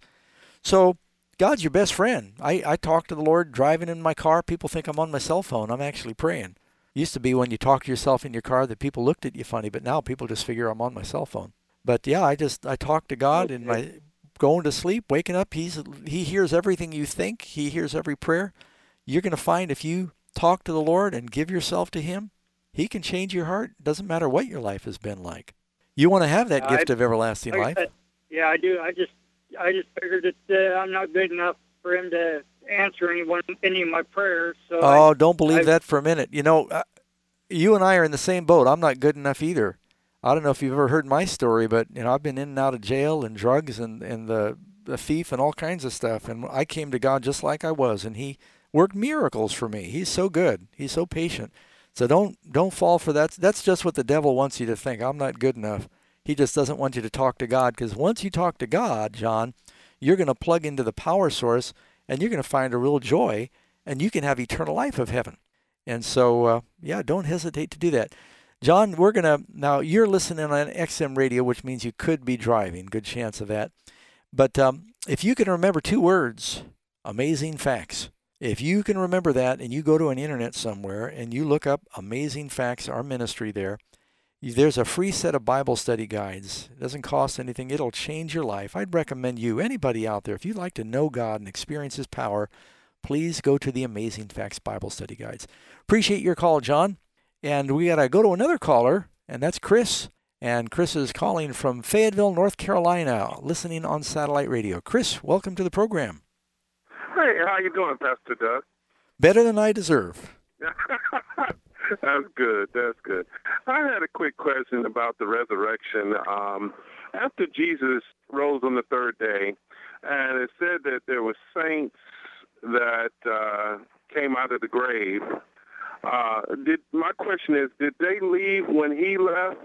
So God's your best friend. I, I talk to the Lord driving in my car. People think I'm on my cell phone. I'm actually praying. Used to be when you talk to yourself in your car that people looked at you funny, but now people just figure I'm on my cell phone. But yeah, I just, I talk to God in my going to sleep, waking up. He's He hears everything you think. He hears every prayer. You're going to find if you talk to the Lord and give yourself to him, he can change your heart. Doesn't matter what your life has been like. You want to have that Yeah, gift I- of everlasting Like I life. said, yeah, I do. I just, I just figured that uh, I'm not good enough for him to answer anyone, any of my prayers. So Oh, I, don't believe I- that for a minute. You know, uh, you and I are in the same boat. I'm not good enough either. I don't know if you've ever heard my story, but you know, I've been in and out of jail and drugs and, and the, the thief and all kinds of stuff. And I came to God just like I was, and he worked miracles for me. He's so good. He's so patient. So don't don't fall for that. That's just what the devil wants you to think. I'm not good enough. He just doesn't want you to talk to God, because once you talk to God, John, you're going to plug into the power source and you're going to find a real joy, and you can have eternal life of heaven. And so, uh, yeah, don't hesitate to do that. John, we're going to, now you're listening on X M radio, which means you could be driving. Good chance of that. But um, if you can remember two words, amazing facts. If you can remember that and you go to an internet somewhere and you look up Amazing Facts, our ministry there, there's a free set of Bible study guides. It doesn't cost anything. It'll change your life. I'd recommend you, anybody out there, if you'd like to know God and experience his power, please go to the Amazing Facts Bible study guides. Appreciate your call, John. And we got to go to another caller, and that's Chris. And Chris is calling from Fayetteville, North Carolina, listening on satellite radio. Chris, welcome to the program. Hey, how you doing, Pastor Doug? Better than I deserve. That's good. That's good. I had a quick question about the resurrection. Um, after Jesus rose on the third day, and it said that there were saints that uh, came out of the grave. Uh, did my question is, did they leave when he left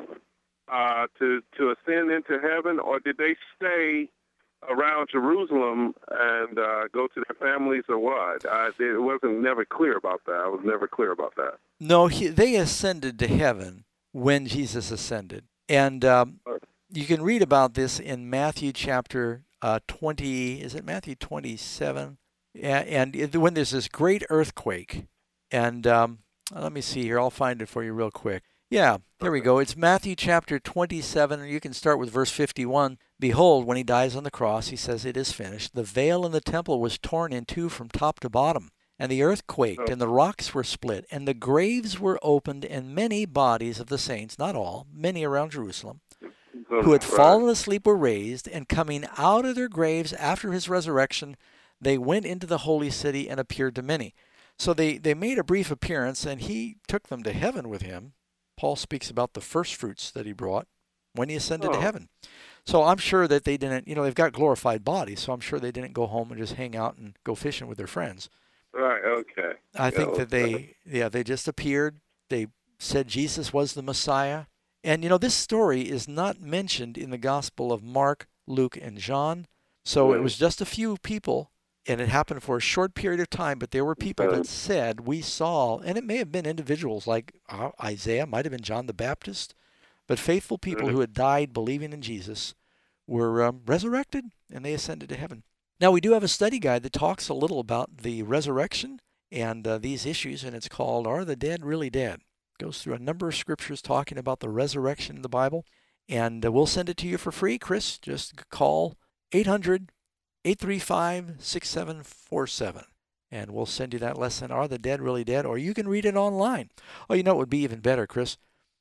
uh, to to ascend into heaven, or did they stay around Jerusalem and uh, go to their families, or what? I, it wasn't never clear about that. I was never clear about that. No, he, they ascended to heaven when Jesus ascended. And um, you can read about this in Matthew chapter uh, twenty. Is it Matthew twenty-seven? And, and when there's this great earthquake. And um, let me see here. I'll find it for you real quick. Yeah, there we go. It's Matthew chapter twenty-seven. You can start with verse fifty-one. Behold, when he dies on the cross, he says, it is finished. The veil in the temple was torn in two from top to bottom. And the earth quaked, and the rocks were split, and the graves were opened, and many bodies of the saints, not all, many around Jerusalem, who had fallen asleep were raised, and coming out of their graves after his resurrection, they went into the holy city and appeared to many. So they, they made a brief appearance, and he took them to heaven with him. Paul speaks about the first fruits that he brought when he ascended Oh. to heaven. So I'm sure that they didn't, you know, they've got glorified bodies, so I'm sure they didn't go home and just hang out and go fishing with their friends. Right, okay. I think Yeah, that they, yeah, they just appeared. They said Jesus was the Messiah. And, you know, this story is not mentioned in the Gospel of Mark, Luke, and John. So it Right. was just a few people, and it happened for a short period of time, but there were people Okay. that said, we saw, and it may have been individuals like uh, Isaiah, might have been John the Baptist, but faithful people Mhm. who had died believing in Jesus were um, resurrected, and they ascended to heaven. Now, we do have a study guide that talks a little about the resurrection and uh, these issues, and it's called Are the Dead Really Dead? It goes through a number of scriptures talking about the resurrection in the Bible, and uh, we'll send it to you for free. Chris, just call eight hundred, eight three five, six seven four seven, and we'll send you that lesson, Are the Dead Really Dead? Or you can read it online. Oh, you know what would be even better, Chris?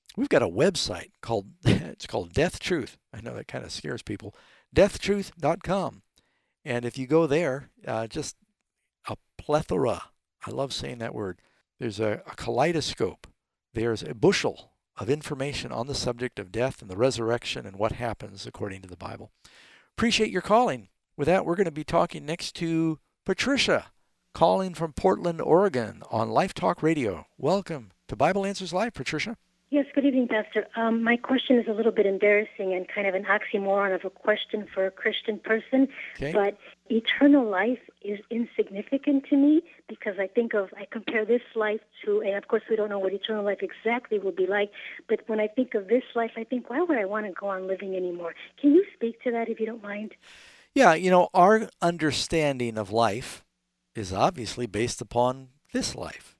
We've got a website called, it's called Death Truth. I know that kind of scares people. death truth dot com. And if you go there, uh, just a plethora, I love saying that word. There's a, a kaleidoscope. There's a bushel of information on the subject of death and the resurrection and what happens according to the Bible. Appreciate your calling. With that, we're going to be talking next to Patricia, calling from Portland, Oregon on Life Talk Radio. Welcome to Bible Answers Live, Patricia. Yes, good evening, Pastor. Um, my question is a little bit embarrassing and kind of an oxymoron of a question for a Christian person, okay. But eternal life is insignificant to me because I think of, I compare this life to, and of course we don't know what eternal life exactly will be like, but when I think of this life, I think, why would I want to go on living anymore? Can you speak to that if you don't mind? Yeah, you know, our understanding of life is obviously based upon this life.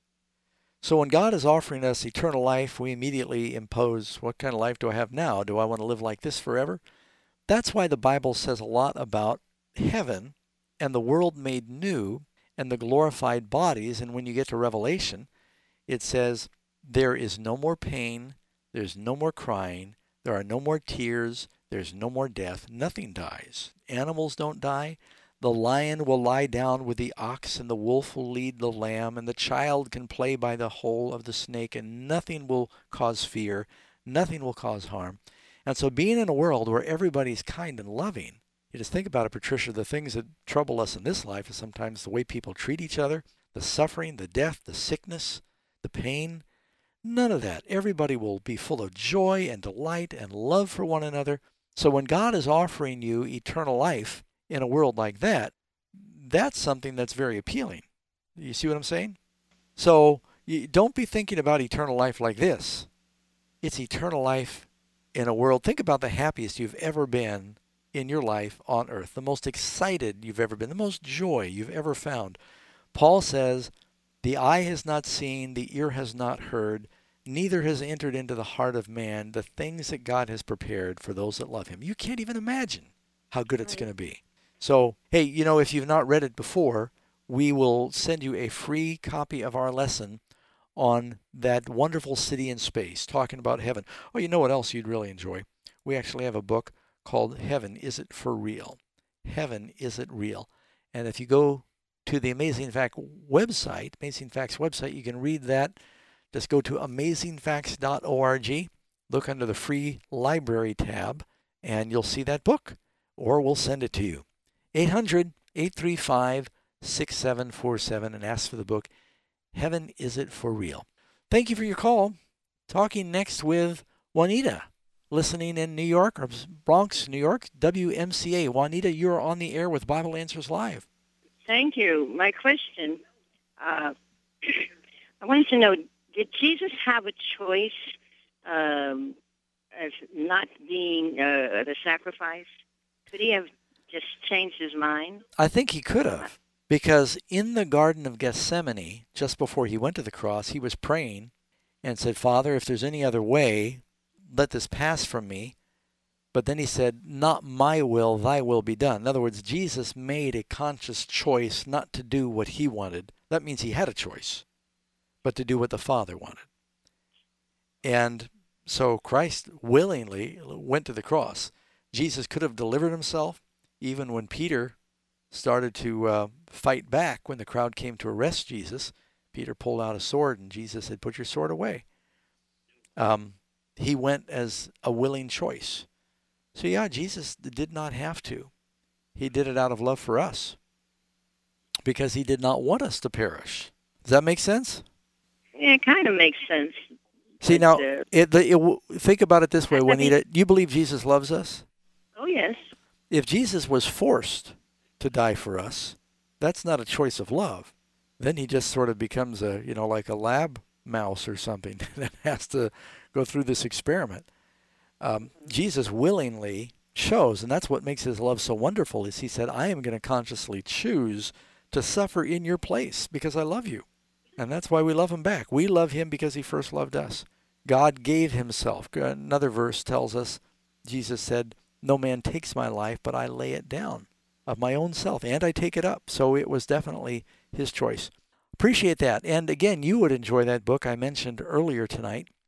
So when God is offering us eternal life, we immediately impose, what kind of life do I have now? Do I want to live like this forever? That's why the Bible says a lot about heaven and the world made new and the glorified bodies. And when you get to Revelation, it says there is no more pain, there's no more crying, there are no more tears, there's no more death, nothing dies. Animals don't die. The lion will lie down with the ox, and the wolf will lead the lamb, and the child can play by the hole of the snake, and nothing will cause fear, nothing will cause harm. And so being in a world where everybody's kind and loving, you just think about it, Patricia, the things that trouble us in this life is sometimes the way people treat each other, the suffering, the death, the sickness, the pain. None of that. Everybody will be full of joy and delight and love for one another. So when God is offering you eternal life, in a world like that, that's something that's very appealing. You see what I'm saying? So you don't be thinking about eternal life like this. It's eternal life in a world. Think about the happiest you've ever been in your life on earth, the most excited you've ever been, the most joy you've ever found. Paul says, the eye has not seen, the ear has not heard, neither has entered into the heart of man the things that God has prepared for those that love him. You can't even imagine how good it's going to be. So, hey, you know, if you've not read it before, we will send you a free copy of our lesson on that wonderful city in space, talking about heaven. Oh, you know what else you'd really enjoy? We actually have a book called Heaven, Is It For Real? Heaven, Is It Real? And if you go to the Amazing Fact website, Amazing Facts website, you can read that. Just go to amazing facts dot org, look under the free library tab, and you'll see that book, or we'll send it to you. eight hundred, eight three five, six seven four seven and ask for the book, Heaven, Is It For Real? Thank you for your call. Talking next with Juanita, listening in New York, or Bronx, New York, W M C A. Juanita, you're on the air with Bible Answers Live. Thank you. My question, uh, I wanted to know, did Jesus have a choice um, as not being uh, the sacrifice? Could he have just changed his mind? I think he could have, because in the Garden of Gethsemane, just before he went to the cross, he was praying and said, Father, if there's any other way, let this pass from me. But then he said, not my will, thy will be done. In other words, Jesus made a conscious choice not to do what he wanted. That means he had a choice, but to do what the Father wanted. And so Christ willingly went to the cross. Jesus could have delivered himself, even when Peter started to uh, fight back when the crowd came to arrest Jesus. Peter pulled out a sword, and Jesus said, put your sword away. Um, he went as a willing choice. So yeah, Jesus did not have to. He did it out of love for us, because he did not want us to perish. Does that make sense? Yeah, it kind of makes sense. See, but, now, uh, it, it, it, think about it this way, Juanita. Do you believe Jesus loves us? Oh, yes. If Jesus was forced to die for us, that's not a choice of love. Then he just sort of becomes a, you know, like a lab mouse or something that has to go through this experiment. Um, Jesus willingly chose, and that's what makes his love so wonderful, is he said, I am going to consciously choose to suffer in your place because I love you. And that's why we love him back. We love him because he first loved us. God gave himself. Another verse tells us, Jesus said, no man takes my life, but I lay it down of my own self, and I take it up. So it was definitely his choice. Appreciate that. And again, you would enjoy that book I mentioned earlier tonight,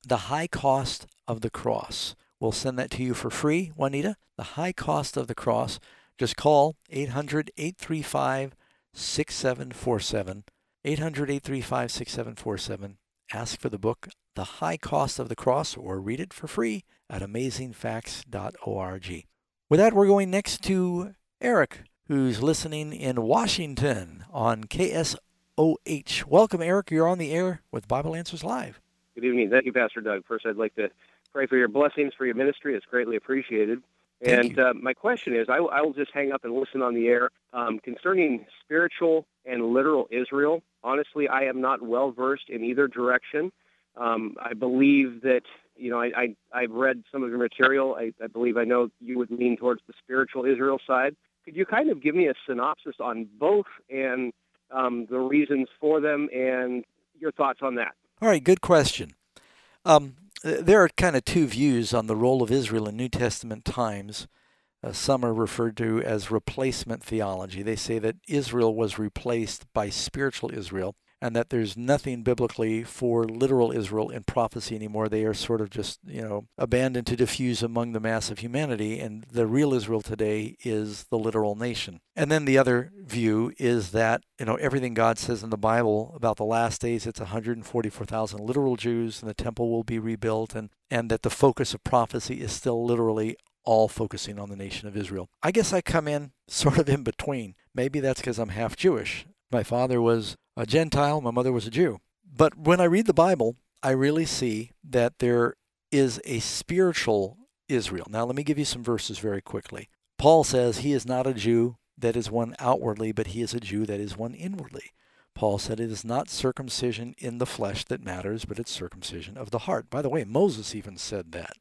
The High Cost of the Cross. We'll send that to you for free, Juanita. The High Cost of the Cross. Just call eight hundred, eight three five, six seven four seven. eight hundred, eight three five, six seven four seven. Ask for the book, The High Cost of the Cross, or read it for free at amazing facts dot org. With that, we're going next to Eric, who's listening in Washington on K S O H. Welcome, Eric. You're on the air with Bible Answers Live. Good evening. Thank you, Pastor Doug. First, I'd like to pray for your blessings for your ministry. It's greatly appreciated. Thank and uh, my question is, I, I will just hang up and listen on the air. Um, concerning spiritual and literal Israel, honestly, I am not well-versed in either direction. Um, I believe that, you know, I, I, I've read some of your material. I, I believe I know you would lean towards the spiritual Israel side. Could you kind of give me a synopsis on both and um, the reasons for them and your thoughts on that? All right, good question. Um, there are kind of two views on the role of Israel in New Testament times. Uh, some are referred to as replacement theology. They say that Israel was replaced by spiritual Israel, and that there's nothing biblically for literal Israel in prophecy anymore. They are sort of just, you know, abandoned to diffuse among the mass of humanity, and the real Israel today is the literal nation. And then the other view is that, you know, everything God says in the Bible about the last days, it's one hundred forty-four thousand literal Jews, and the temple will be rebuilt, and, and that the focus of prophecy is still literally all focusing on the nation of Israel. I guess I come in sort of in between. Maybe that's because I'm half Jewish. My father was a Gentile, my mother was a Jew. But when I read the Bible, I really see that there is a spiritual Israel. Now, let me give you some verses very quickly. Paul says he is not a Jew that is one outwardly, but he is a Jew that is one inwardly. Paul said it is not circumcision in the flesh that matters, but it's circumcision of the heart. By the way, Moses even said that.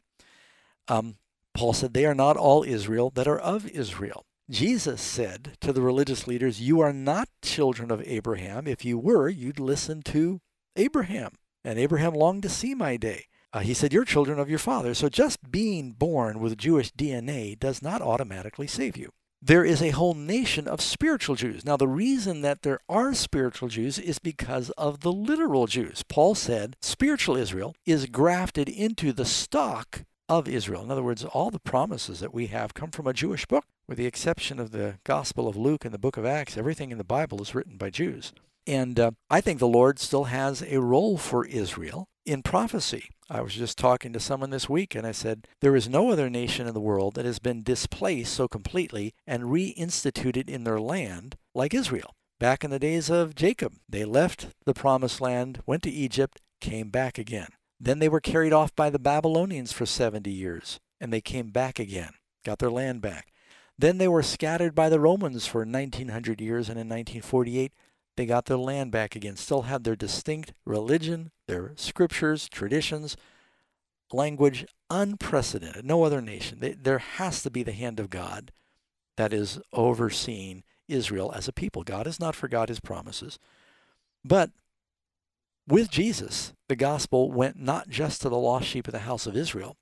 Um, Paul said they are not all Israel that are of Israel. Jesus said to the religious leaders, you are not children of Abraham. If you were, you'd listen to Abraham. And Abraham longed to see my day. Uh, he said, you're children of your father. So just being born with Jewish D N A does not automatically save you. There is a whole nation of spiritual Jews. Now, the reason that there are spiritual Jews is because of the literal Jews. Paul said spiritual Israel is grafted into the stock of Israel. In other words, all the promises that we have come from a Jewish book. With the exception of the Gospel of Luke and the book of Acts, everything in the Bible is written by Jews. And uh, I think the Lord still has a role for Israel in prophecy. I was just talking to someone this week, and I said, there is no other nation in the world that has been displaced so completely and reinstituted in their land like Israel. Back in the days of Jacob, they left the promised land, went to Egypt, came back again. Then they were carried off by the Babylonians for seventy years, and they came back again, got their land back. Then they were scattered by the Romans for nineteen hundred years, and in nineteen forty-eight, they got their land back again, still had their distinct religion, their scriptures, traditions, language, unprecedented. No other nation. They, there has to be the hand of God that is overseeing Israel as a people. God has not forgot his promises. But with Jesus, the gospel went not just to the lost sheep of the house of Israel.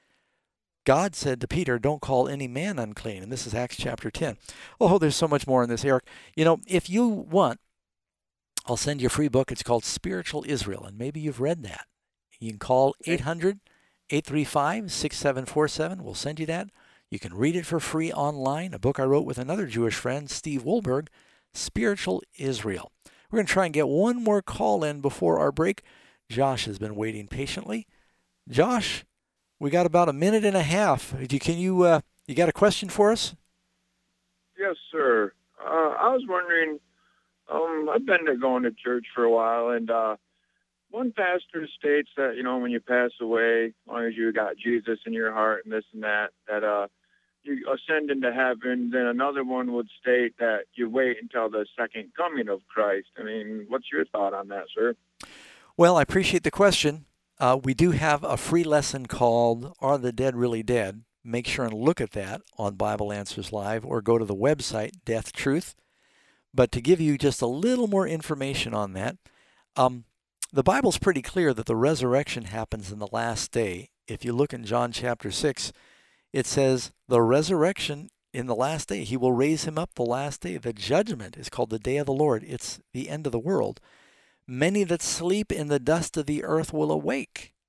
God said to Peter, don't call any man unclean. And this is Acts chapter ten. Oh, there's so much more in this, Eric. You know, if you want, I'll send you a free book. It's called Spiritual Israel, and maybe you've read that. You can call eight hundred, eight three five, six seven four seven. We'll send you that. You can read it for free online, a book I wrote with another Jewish friend, Steve Wohlberg, Spiritual Israel. We're going to try and get one more call in before our break. Josh has been waiting patiently. Josh, we got about a minute and a half. Can you, uh, you got a question for us? Yes, sir. Uh, I was wondering, um, I've been to going to church for a while, and uh, one pastor states that, you know, when you pass away, as long as you got Jesus in your heart and this and that, that uh, you ascend into heaven. Then another one would state that you wait until the second coming of Christ. I mean, what's your thought on that, sir? Well, I appreciate the question. Uh, we do have a free lesson called Are the Dead Really Dead? Make sure and look at that on Bible Answers Live, or go to the website, Death Truth. But to give you just a little more information on that, um, the Bible's pretty clear that the resurrection happens in the last day. If you look in John chapter six, it says the resurrection in the last day. He will raise him up the last day. The judgment is called the day of the Lord. It's the end of the world. Many that sleep in the dust of the earth will awake.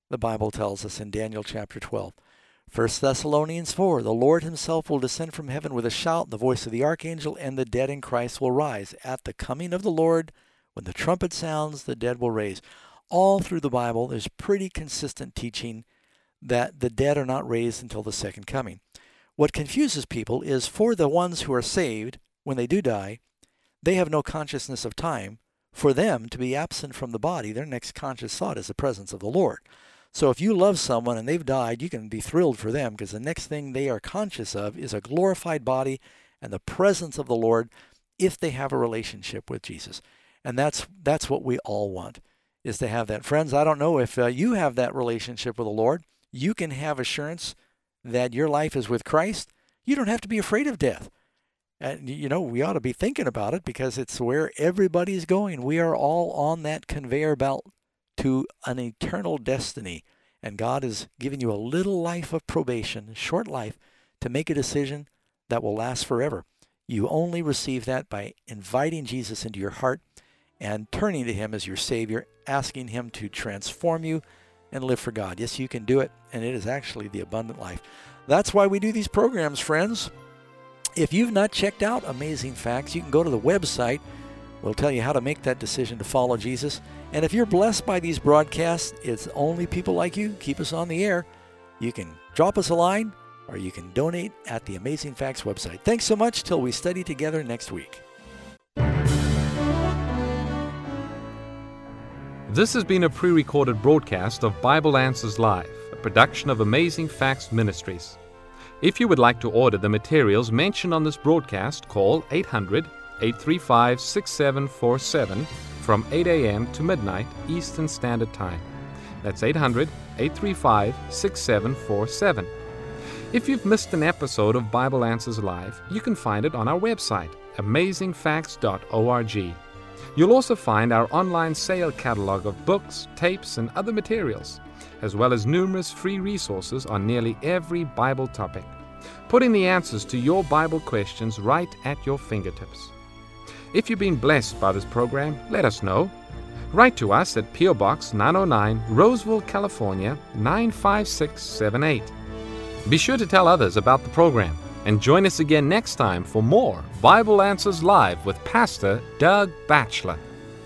the Bible tells us in Daniel chapter twelve. First Thessalonians four, the Lord himself will descend from heaven with a shout, the voice of the archangel, and the dead in Christ will rise. At the coming of the Lord, when the trumpet sounds, the dead will raise. All through the Bible, there's pretty consistent teaching that the dead are not raised until the second coming. What confuses people is for the ones who are saved, when they do die, they have no consciousness of time. For them to be absent from the body, their next conscious thought is the presence of the Lord. So if you love someone and they've died, you can be thrilled for them, because the next thing they are conscious of is a glorified body and the presence of the Lord if they have a relationship with Jesus. And that's that's what we all want, is to have that. Friends, I don't know if uh, you have that relationship with the Lord. You can have assurance that your life is with Christ. You don't have to be afraid of death. And, you know, we ought to be thinking about it, because it's where everybody's going. We are all on that conveyor belt to an eternal destiny. And God is giving you a little life of probation, short life, to make a decision that will last forever. You only receive that by inviting Jesus into your heart and turning to him as your Savior, asking him to transform you and live for God. Yes, you can do it, and it is actually the abundant life. That's why we do these programs, friends. If you've not checked out Amazing Facts, you can go to the website. We'll tell you how to make that decision to follow Jesus. And if you're blessed by these broadcasts, it's only people like you keep us on the air. You can drop us a line, or you can donate at the Amazing Facts website. Thanks so much till we study together next week. This has been a pre-recorded broadcast of Bible Answers Live, a production of Amazing Facts Ministries. If you would like to order the materials mentioned on this broadcast, call eight hundred, eight three five, six seven four seven from eight a.m. to midnight Eastern Standard Time. That's eight hundred, eight three five, six seven four seven. If you've missed an episode of Bible Answers Live, you can find it on our website, amazing facts dot org. You'll also find our online sale catalog of books, tapes, and other materials, as well as numerous free resources on nearly every Bible topic, putting the answers to your Bible questions right at your fingertips. If you've been blessed by this program, let us know. Write to us at P O Box nine oh nine, Roseville, California, nine five six seven eight. Be sure to tell others about the program, and join us again next time for more Bible Answers Live with Pastor Doug Batchelor.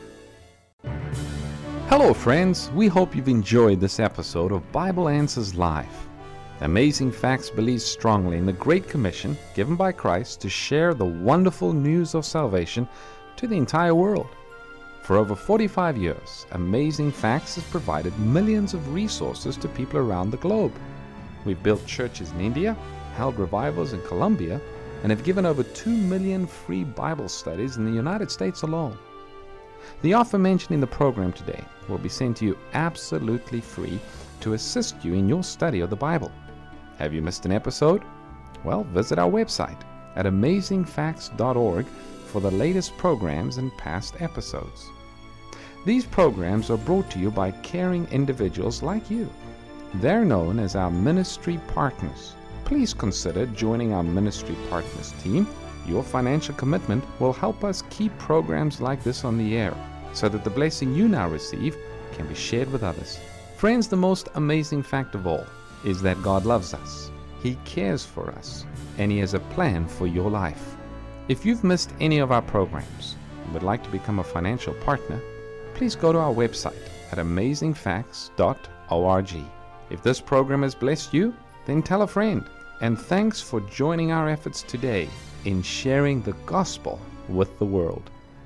Hello, friends. We hope you've enjoyed this episode of Bible Answers Live. Amazing Facts believes strongly in the Great Commission given by Christ to share the wonderful news of salvation to the entire world. For over forty-five years, Amazing Facts has provided millions of resources to people around the globe. We've built churches in India, held revivals in Colombia, and have given over two million free Bible studies in the United States alone. The offer mentioned in the program today will be sent to you absolutely free to assist you in your study of the Bible. Have you missed an episode? Well, visit our website at amazing facts dot org for the latest programs and past episodes. These programs are brought to you by caring individuals like you. They're known as our ministry partners. Please consider joining our ministry partners team. Your financial commitment will help us keep programs like this on the air, so that the blessing you now receive can be shared with others. Friends, the most amazing fact of all is that God loves us. He cares for us, and He has a plan for your life. If you've missed any of our programs and would like to become a financial partner, please go to our website at amazing facts dot org. If this program has blessed you, then tell a friend. And thanks for joining our efforts today in sharing the gospel with the world.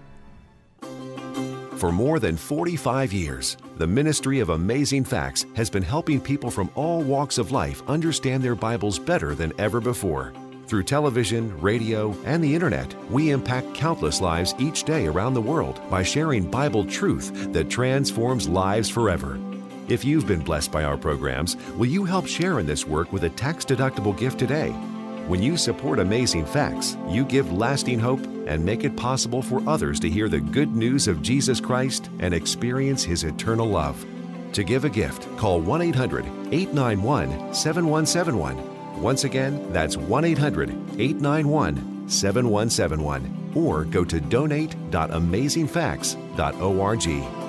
For more than forty-five years, the Ministry of Amazing Facts has been helping people from all walks of life understand their Bibles better than ever before. Through television, radio, and the internet, we impact countless lives each day around the world by sharing Bible truth that transforms lives forever. If you've been blessed by our programs, will you help share in this work with a tax-deductible gift today? When you support Amazing Facts, you give lasting hope and make it possible for others to hear the good news of Jesus Christ and experience His eternal love. To give a gift, call one eight hundred, eight nine one, seven one seven one. Once again, that's one eight hundred, eight nine one, seven one seven one. Or go to donate dot amazing facts dot org.